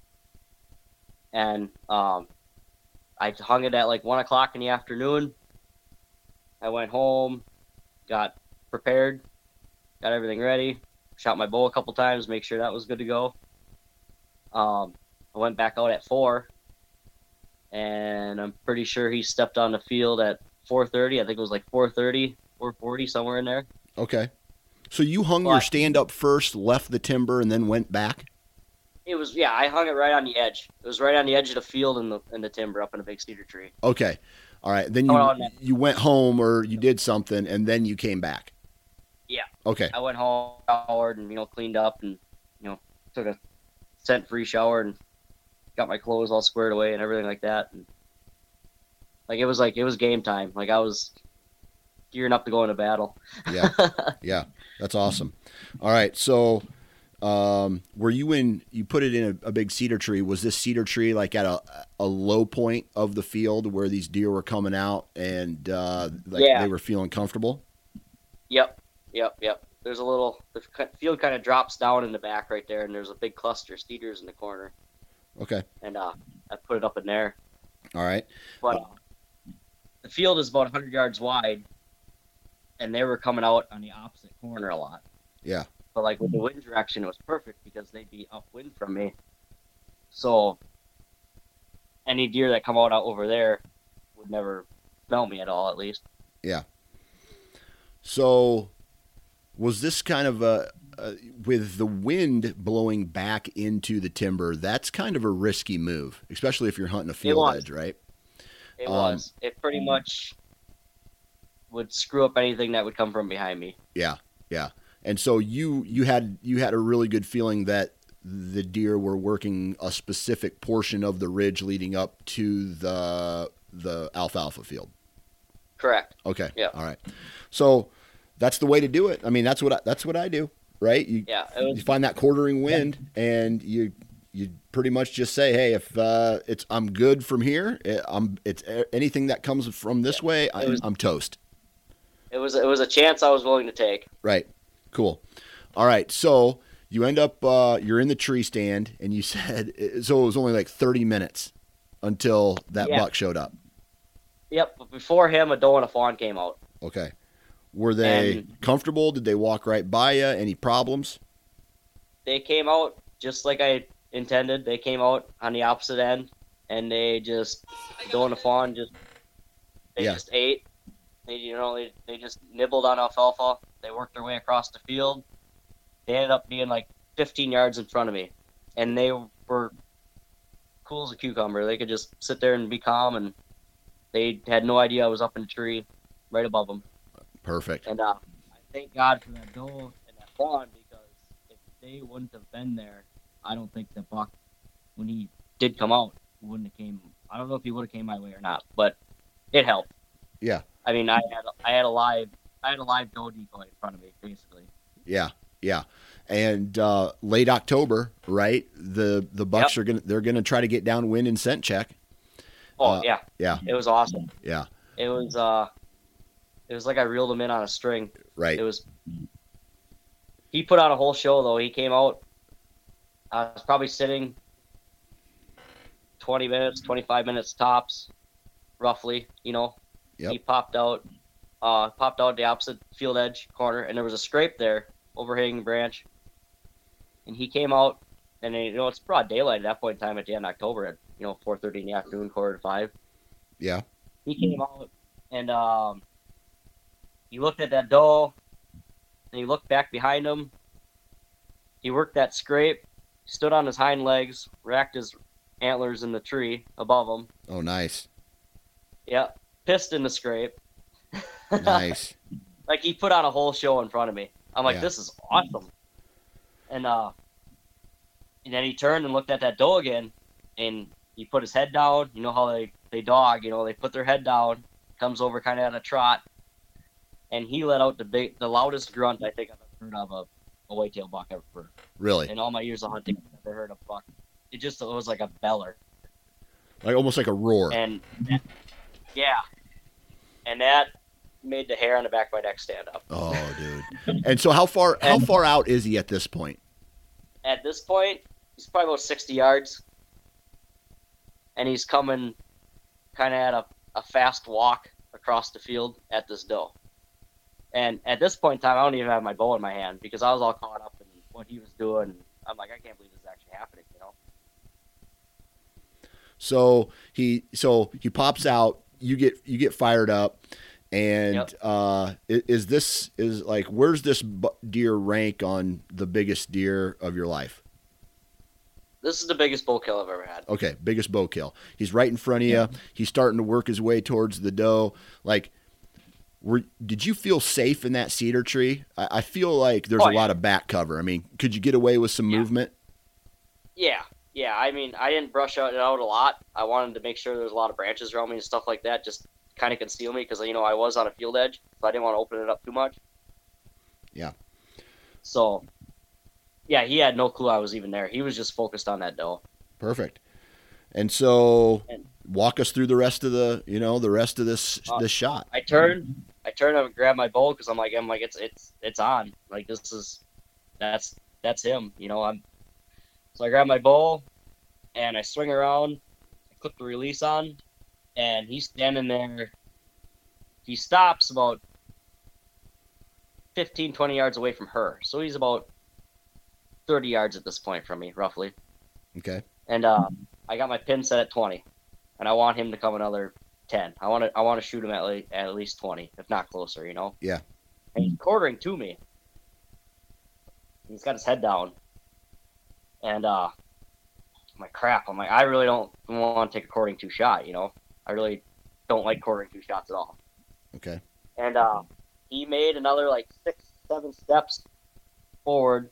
and um, I hung it at like one o'clock in the afternoon. I went home, got prepared, got everything ready, shot my bow a couple times, make sure that was good to go. Um, I went back out at four, and I'm pretty sure he stepped on the field at four thirty. I think it was like four thirty, four forty, somewhere in there. Okay. So you hung But- your stand up first, left the timber, and then went back? It was, yeah, I hung it right on the edge. It was right on the edge of the field in the in the timber up in a big cedar tree. Okay. All right. Then Oh, you no, no. you went home or you did something, and then you came back. Yeah. Okay. I went home, showered, and, you know, cleaned up and, you know, took a scent-free shower and got my clothes all squared away and everything like that. And, like, it was like, it was game time. Like, I was gearing up to go into battle. Yeah. Yeah. That's awesome. All right. So, um, were you in, you put it in a, a big cedar tree. Was this cedar tree like at a, a low point of the field where these deer were coming out and, uh, like Yeah. they were feeling comfortable? Yep, yep, yep. There's a little, the field kind of drops down in the back right there, and there's a big cluster of cedars in the corner. Okay. And uh, I put it up in there. All right. But uh, the field is about one hundred yards wide, and they were coming out on the opposite corner a lot. Yeah. But like with the wind direction, it was perfect because they'd be upwind from me. So any deer that come out, out over there would never smell me at all, at least. Yeah. So, was this kind of a, a with the wind blowing back into the timber? That's kind of a risky move, especially if you're hunting a field was. edge, right? It Um, was. It pretty much would screw up anything that would come from behind me. Yeah, yeah. And so you you had you had a really good feeling that the deer were working a specific portion of the ridge leading up to the the alfalfa field. Correct. Okay. Yeah. All right. So that's the way to do it. I mean, that's what I, that's what I do, right? You Yeah. It was, you find that quartering wind, and you you pretty much just say, hey, if uh, it's I'm good from here, eh, I'm it's eh, anything that comes from this Yeah. way, It I'm, was- I'm toast. it was it was a chance I was willing to take. Right. Cool. All right. So you end up uh, you're in the tree stand, and you said so it was only like thirty minutes until that Yeah. buck showed up. Yep. But before him, a doe and a fawn came out. Okay. Were they And- comfortable? Did they walk right by you? Any problems? They came out just like I intended. They came out on the opposite end, and they just doe and a fawn just they Yeah. just ate. They you know they, they just nibbled on alfalfa. They worked their way across the field. They ended up being like fifteen yards in front of me, and they were cool as a cucumber. They could just sit there and be calm, and they had no idea I was up in the tree right above them. Perfect. And uh, I thank God for that doe and that fawn because if they wouldn't have been there, I don't think the buck, when he did come out, wouldn't have came. I don't know if he would have came my way or not, but it helped. Yeah. I mean, I had I had a live I had a live doe decoy in front of me, basically. Yeah, yeah. And uh, late October, right? The the bucks Yep. are gonna they're gonna try to get downwind and scent check. Oh Uh, yeah, Yeah, it was awesome. yeah. It was uh, it was like I reeled him in on a string. Right. It was. He put on a whole show though. He came out. I was probably sitting twenty minutes, twenty-five minutes tops, roughly. You know. Yep. He popped out, uh, popped out the opposite field edge corner, and there was a scrape there, overhanging branch. And he came out, and you know it's broad daylight at that point in time at the end of October at you know four thirty in the afternoon, quarter to five. Yeah. He came out, and um, he looked at that doe, and he looked back behind him. He worked that scrape, stood on his hind legs, racked his antlers in the tree above him. Oh, nice. Yep. Pissed in the scrape. Nice. Like he put on a whole show in front of me. I'm like, Yeah. this is awesome. And uh, and then he turned and looked at that doe again, and he put his head down. You know how they they dog. You know they put their head down, comes over kind of at a trot, and he let out the big, the loudest grunt I think I've ever heard of a, a whitetail buck ever. Really. In all my years of hunting, I've never heard a buck. It just it was like a beller. Like almost like a roar. And yeah, and that made the hair on the back of my neck stand up. Oh, dude. And so how far how And- far out is he at this point? At this point, he's probably about sixty yards, and he's coming kind of at a, a fast walk across the field at this doe. And at this point in time, I don't even have my bow in my hand because I was all caught up in what he was doing. I'm like, I can't believe this is actually happening, you know? So he so he pops out, you get you get fired up, and Yep. uh, i- is this is like where's this bu- deer rank on the biggest deer of your life? This is the biggest bull kill I've ever had. Okay, biggest bow kill. He's right in front of you. He's starting to work his way towards the doe. Like, were did you feel safe in that cedar tree? I, I feel like there's Oh, a yeah. lot of back cover. I mean, could you get away with some Yeah. movement? Yeah, yeah. I mean, I didn't brush out it out a lot. I wanted to make sure there was a lot of branches around me and stuff like that, just kind of conceal me because you know I was on a field edge, so I didn't want to open it up too much. Yeah. So, yeah, he had no clue I was even there. He was just focused on that doe. Perfect. And so, And- walk us through the rest of the, you know, the rest of this Uh, this shot. I turned, I turned and grabbed my bow because I'm like, I'm like, it's it's it's on. Like this is, that's that's him. You know, I'm. So I grab my bow, and I swing around, I clip the release on, and he's standing there. He stops about fifteen, twenty yards away from her, so he's about thirty yards at this point from me, roughly. Okay. And uh, I got my pin set at twenty, and I want him to come another ten. I want to I want to shoot him at, le- at least twenty, if not closer, you know? Yeah. And he's quartering to me. He's got his head down. And uh, I'm like, crap. I'm like, I really don't want to take a quartering two shot, you know? I really don't like quartering two shots at all. Okay. And uh, he made another like six, seven steps forward,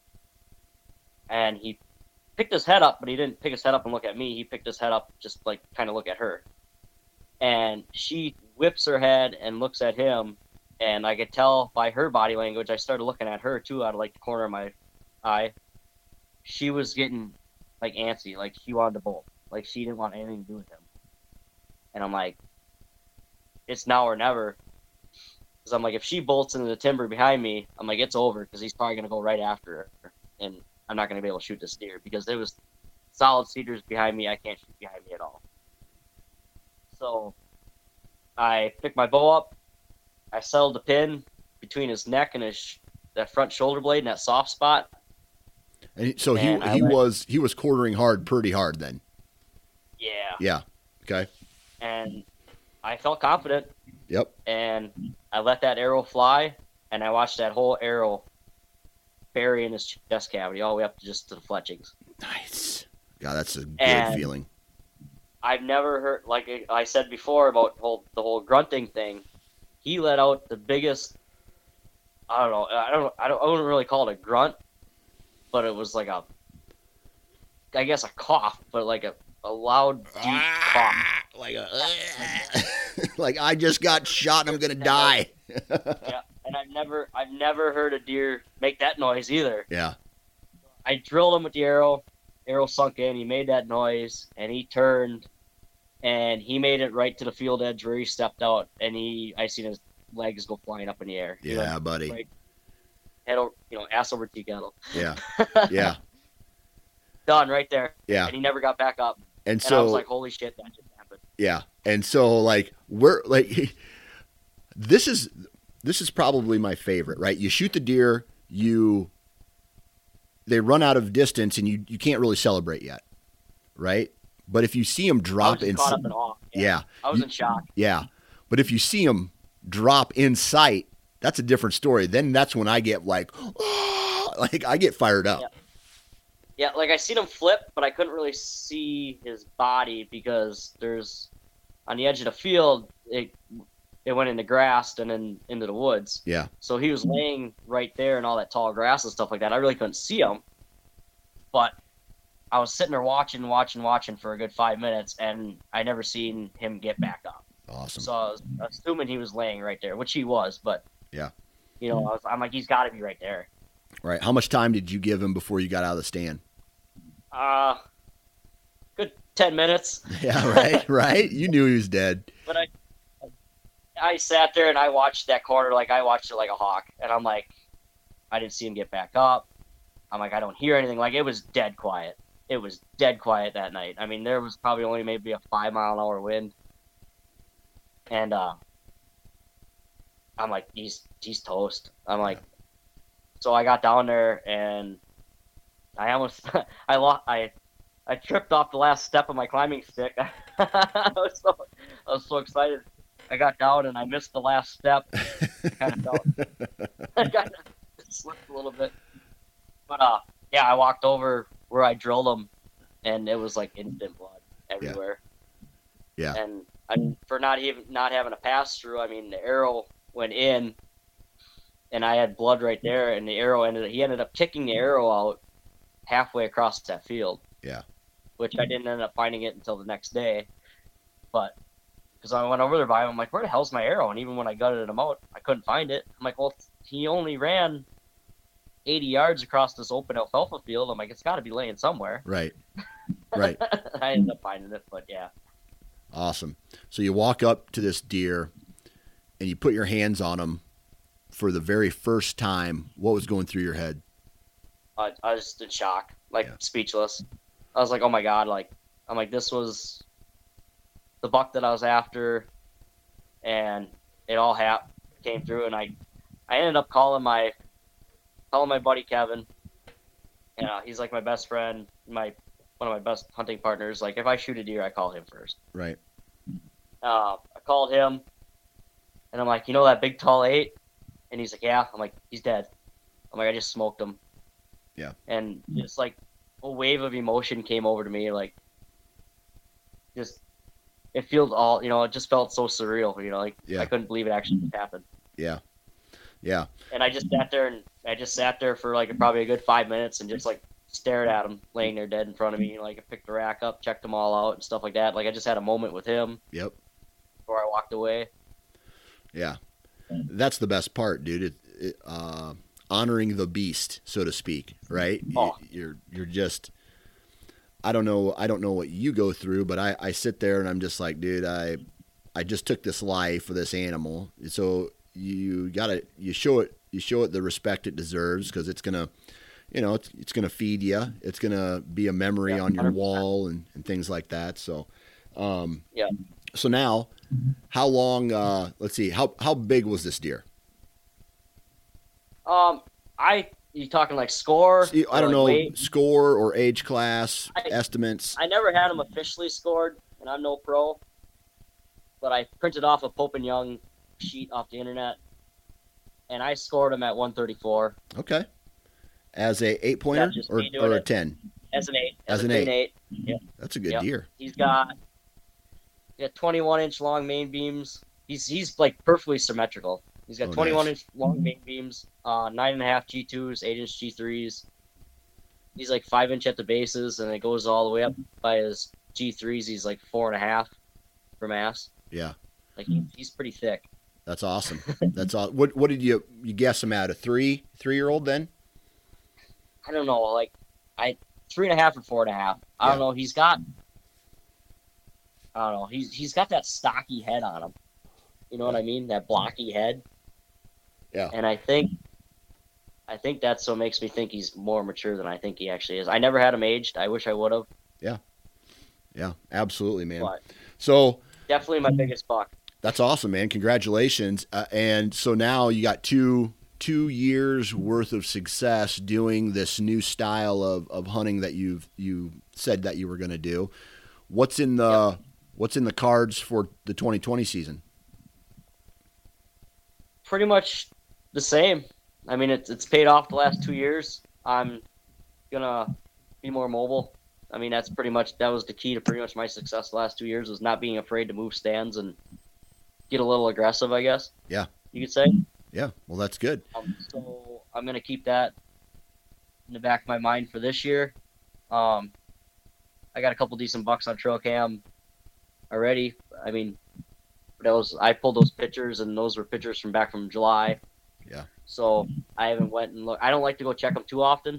and he picked his head up, but he didn't pick his head up and look at me. He picked his head up, just like kind of look at her. And she whips her head and looks at him, and I could tell by her body language. I started looking at her too, out of like the corner of my eye. She was getting like antsy, like she wanted to bolt, like she didn't want anything to do with him. And I'm like, it's now or never. Because I'm like, if she bolts into the timber behind me, I'm like, it's over because he's probably going to go right after her. And I'm not going to be able to shoot this deer because there was solid cedars behind me. I can't shoot behind me at all. So I picked my bow up. I settled the pin between his neck and his sh- that front shoulder blade and that soft spot. And so he And I he let- was he was quartering hard, pretty hard then. Yeah. Yeah. Okay. And I felt confident. Yep. And I let that arrow fly, and I watched that whole arrow bury in his chest cavity all the way up to just to the fletchings. Nice. God, that's a good And- feeling. I've never heard, like I said before about whole, the whole grunting thing. He let out the biggest. I don't know. I don't. I don't. I wouldn't really call it a grunt, but it was like a I guess, a cough, but like a, a loud, deep ah, cough. like a, like I just got shot and I'm gonna die. Yeah, and I've never, I've never heard a deer make that noise either. Yeah. I drilled him with the arrow. Arrow sunk in. He made that noise, and he turned, and he made it right to the field edge where he stepped out, and he, I seen his legs go flying up in the air. He Yeah, went buddy. Right, head over, you know, ass over tea kettle. Yeah. Yeah. Done right there. Yeah. And he never got back up. And And so I was like, holy shit, that just happened. yeah. And so like we're like this is this is probably my favorite, right? You shoot the deer, you they run out of distance and you you can't really celebrate yet. Right? But if you see them I was drop just in caught up in awe. Yeah. yeah. I was You- in shock. Yeah. But if you see them drop in sight, that's a different story. Then that's when I get like, oh, like I get fired up. Yeah. Yeah, like I seen him flip, but I couldn't really see his body because there's on the edge of the field. It it went into grass and then into the woods. Yeah. So he was laying right there in all that tall grass and stuff like that. I really couldn't see him, but I was sitting there watching, watching, watching for a good five minutes, and I never seen him get back up. Awesome. So I was assuming he was laying right there, which he was, but Yeah. you know, I was, I'm like, he's got to be right there. Right. How much time did you give him before you got out of the stand? Uh, good ten minutes. Yeah, right, right. You knew he was dead. But I, I sat there and I watched that corner like I watched it like a hawk, and I'm like, I didn't see him get back up. I'm like, I don't hear anything. Like, it was dead quiet. It was dead quiet that night. I mean, there was probably only maybe a five mile an hour wind, and uh, I'm like, he's he's toast. I'm like, so I got down there and I almost I lost I. I tripped off the last step of my climbing stick. I was so I was so excited. I got down and I missed the last step. kind of fell. I kind of slipped a little bit. But uh, yeah, I walked over where I drilled them, and it was like instant blood everywhere. Yeah. And I mean, for not even not having a pass through, I mean, the arrow went in, and I had blood right there, and the arrow ended. He ended up kicking the arrow out halfway across that field. Yeah. Which I didn't end up finding it until the next day, but because I went over there by him, I'm like, where the hell's my arrow? And even when I gutted him out, I couldn't find it. I'm like, well, he only ran eighty yards across this open alfalfa field. I'm like, it's got to be laying somewhere. Right. Right. I ended up finding it, but yeah. Awesome. So you walk up to this deer and you put your hands on him for the very first time. What was going through your head? I, I was just in shock, like Yeah. speechless. I was like, oh my God, like, I'm like, this was the buck that I was after, and it all hap- came through, and I, I ended up calling my, calling my buddy Kevin, and uh, he's like my best friend, my, one of my best hunting partners. Like, if I shoot a deer, I call him first. Right. Uh, I called him, and I'm like, you know that big tall eight? And he's like, yeah. I'm like, he's dead. I'm like, I just smoked him. Yeah. And just like a wave of emotion came over to me, like just it feels all, you know, it just felt so surreal, you know, like Yeah. I couldn't believe it actually just happened. Yeah. Yeah. And I just sat there and I just sat there for like probably a good five minutes and just like stared at him laying there dead in front of me. Like I picked the rack up, checked them all out and stuff like that. Like I just had a moment with him Yep. before I walked away. Yeah. That's the best part, dude. It, it, uh, honoring the beast, so to speak, right? Oh. You, you're, you're just, I don't know. I don't know what you go through, but I, I sit there and I'm just like, dude, I, I just took this life for this animal. So you gotta, you show it, you show it the respect it deserves. Cause it's going to, you know, it's, it's going to feed you. It's going to be a memory Yeah, on your one hundred percent. wall and, and things like that. So, um, Yeah. so now how long, uh, let's see, how, how big was this deer? Um, I you talking like score? See, I or, don't like, know, weight? score or age class, I- estimates. I never had him officially scored, and I'm no pro. But I printed off a Pope and Young sheet off the internet, and I scored him at one thirty-four Okay. As a eight pointer just or, me doing or a it. ten? as an eight. As a an clean eight. Yeah, That's a good Yep. deer. he's got yeah twenty-one inch long main beams. He's he's like perfectly symmetrical. He's got Oh, twenty-one nice. inch long main beams, uh, nine and a half G twos, eight inch G threes. he's like five inch at the bases, and it goes all the way up by his G threes. He's like four and a half for mass. Yeah. Like he, he's pretty thick. That's awesome. That's all. What what did you you guess him at? A three three year old then? I don't know, like I three and a half or four and a half. I don't Yeah. know. He's got I don't know. He's he's got that stocky head on him. You know what I mean? That blocky head. Yeah. And I think I think that's what makes me think he's more mature than I think he actually is. I never had him aged. I wish I would have. Yeah. Yeah, absolutely, man. But So definitely my biggest buck. that's awesome, man. Congratulations. Uh, and so now you got two two years worth of success doing this new style of, of hunting that you've you said that you were going to do. What's in the Yep. what's in the cards for the twenty twenty season? Pretty much the same. I mean, it's it's paid off the last two years. I'm gonna be more mobile. I mean, that's pretty much that was the key to pretty much my success the last two years was not being afraid to move stands and get a little aggressive, I guess. Yeah. You could say. Yeah. Well, that's good. Um, so I'm gonna keep that in the back of my mind for this year. Um, I got a couple decent bucks on trail cam already. I mean, that was I pulled those pictures, and those were pictures from back from July. Yeah. So I haven't went and look. I don't like to go check them too often.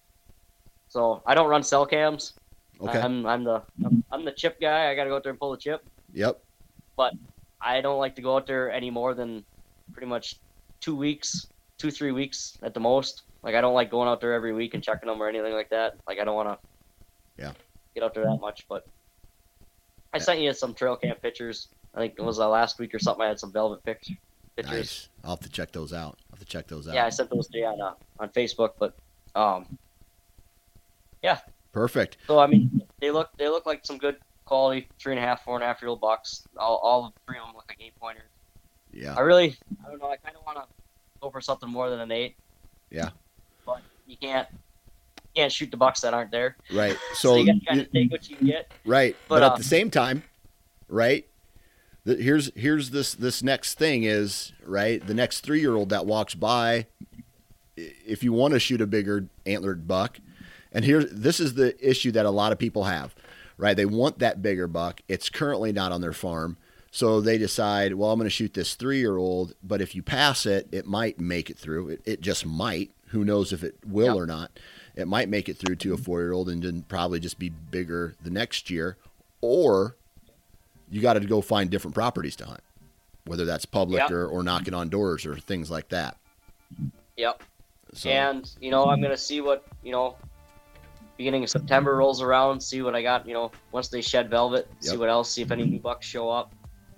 So I don't run cell cams. Okay. I'm I'm the I'm, I'm the chip guy. I got to go out there and pull the chip. Yep. But I don't like to go out there any more than pretty much two weeks, two three weeks at the most. Like I don't like going out there every week and checking them or anything like that. Like I don't want to. Yeah. Get out there that much, but I Yeah. sent you some trail cam pictures. I think it was uh, last week or something. I had some velvet pic- pictures. Nice. I'll have to check those out. I'll have to check those out. Yeah, I sent those to you on uh, on Facebook, but um, yeah. Perfect. So I mean, they look they look like some good quality three and a half, four and a half year old bucks. All all three of them look like eight pointers. Yeah. I really, I don't know. I kind of want to go for something more than an eight. Yeah. But you can't you can't shoot the bucks that aren't there. Right. So, So you got to kind you- of take what you can get. right. But, But, at uh, the same time, right? The, here's here's this this next thing is, right? The next three year old that walks by, i- if you want to shoot a bigger antlered buck, and here's this is the issue that a lot of people have, right? They want that bigger buck. It's currently not on their farm. So they decide, well, I'm going to shoot this three year old, but if you pass it, it might make it through. It, it just might. Who knows if it will Yep. or not. It might make it through to a four year old and then probably just be bigger the next year. Or you got to go find different properties to hunt, whether that's public Yep. or, or knocking on doors or things like that. Yep. So, And, you know, I'm going to see what, you know, beginning of September rolls around, see what I got, you know, once they shed velvet, see Yep. what else, see if any new bucks show up.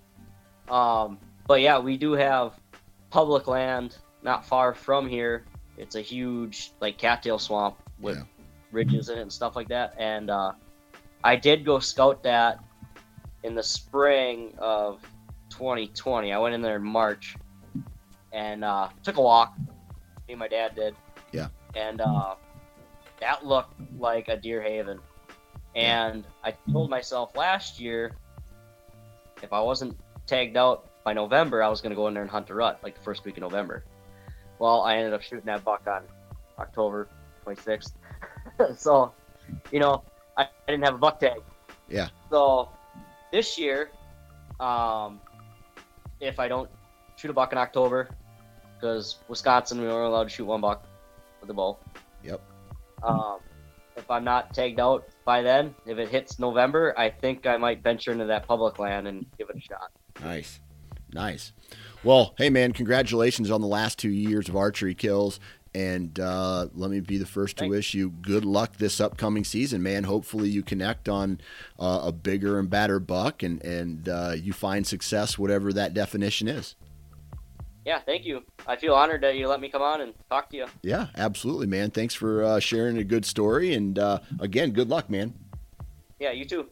Um, but yeah, we do have public land not far from here. It's a huge, like, cattail swamp with Yeah. ridges in it and stuff like that. And uh, I did go scout that in the spring of twenty twenty. I went in there in March and uh, took a walk. Me and my dad did. Yeah. And uh, that looked like a deer haven. And I told myself last year, if I wasn't tagged out by November, I was going to go in there and hunt a rut, like the first week of November. Well, I ended up shooting that buck on October twenty-sixth. So, you know, I, I didn't have a buck tag. Yeah. So this year, um, if I don't shoot a buck in October, because Wisconsin, we were allowed to shoot one buck with the bow. Yep. Um, if I'm not tagged out by then, if it hits November, I think I might venture into that public land and give it a shot. Nice. Nice. Well, hey, man, congratulations on the last two years of archery kills. And uh, let me be the first to Thanks. wish you good luck this upcoming season, man. Hopefully you connect on uh, a bigger and badder buck and, and uh, you find success, whatever that definition is. Yeah, thank you. I feel honored that you let me come on and talk to you. Yeah, absolutely, man. Thanks for uh, sharing a good story. And uh, again, good luck, man. Yeah, you too.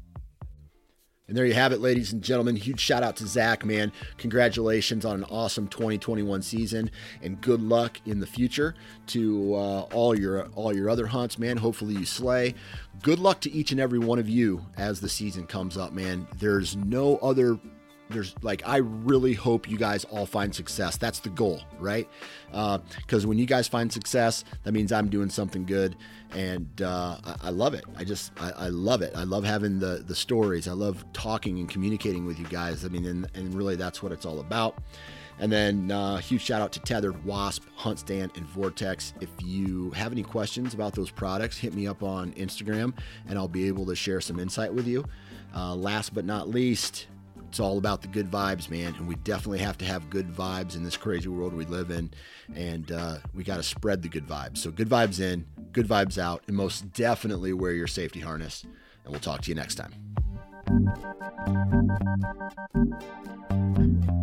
And there you have it, ladies and gentlemen. Huge shout out to Zach, man. Congratulations on an awesome twenty twenty-one season, and good luck in the future to uh, all your all your other hunts, man. Hopefully you slay. Good luck to each and every one of you as the season comes up, man. There's no other there's like, I really hope you guys all find success. That's the goal, right? Because uh, when you guys find success, that means I'm doing something good. And uh, I, I love it. I just, I, I love it. I love having the the stories. I love talking and communicating with you guys. I mean, and, and really that's what it's all about. And then uh, huge shout out to Tethered, Wasp, HuntStand, and Vortex. If you have any questions about those products, hit me up on Instagram and I'll be able to share some insight with you. Uh, last but not least, it's all about the good vibes, man. And we definitely have to have good vibes in this crazy world we live in. And uh, we got to spread the good vibes. So good vibes in, good vibes out, and most definitely wear your safety harness. And we'll talk to you next time.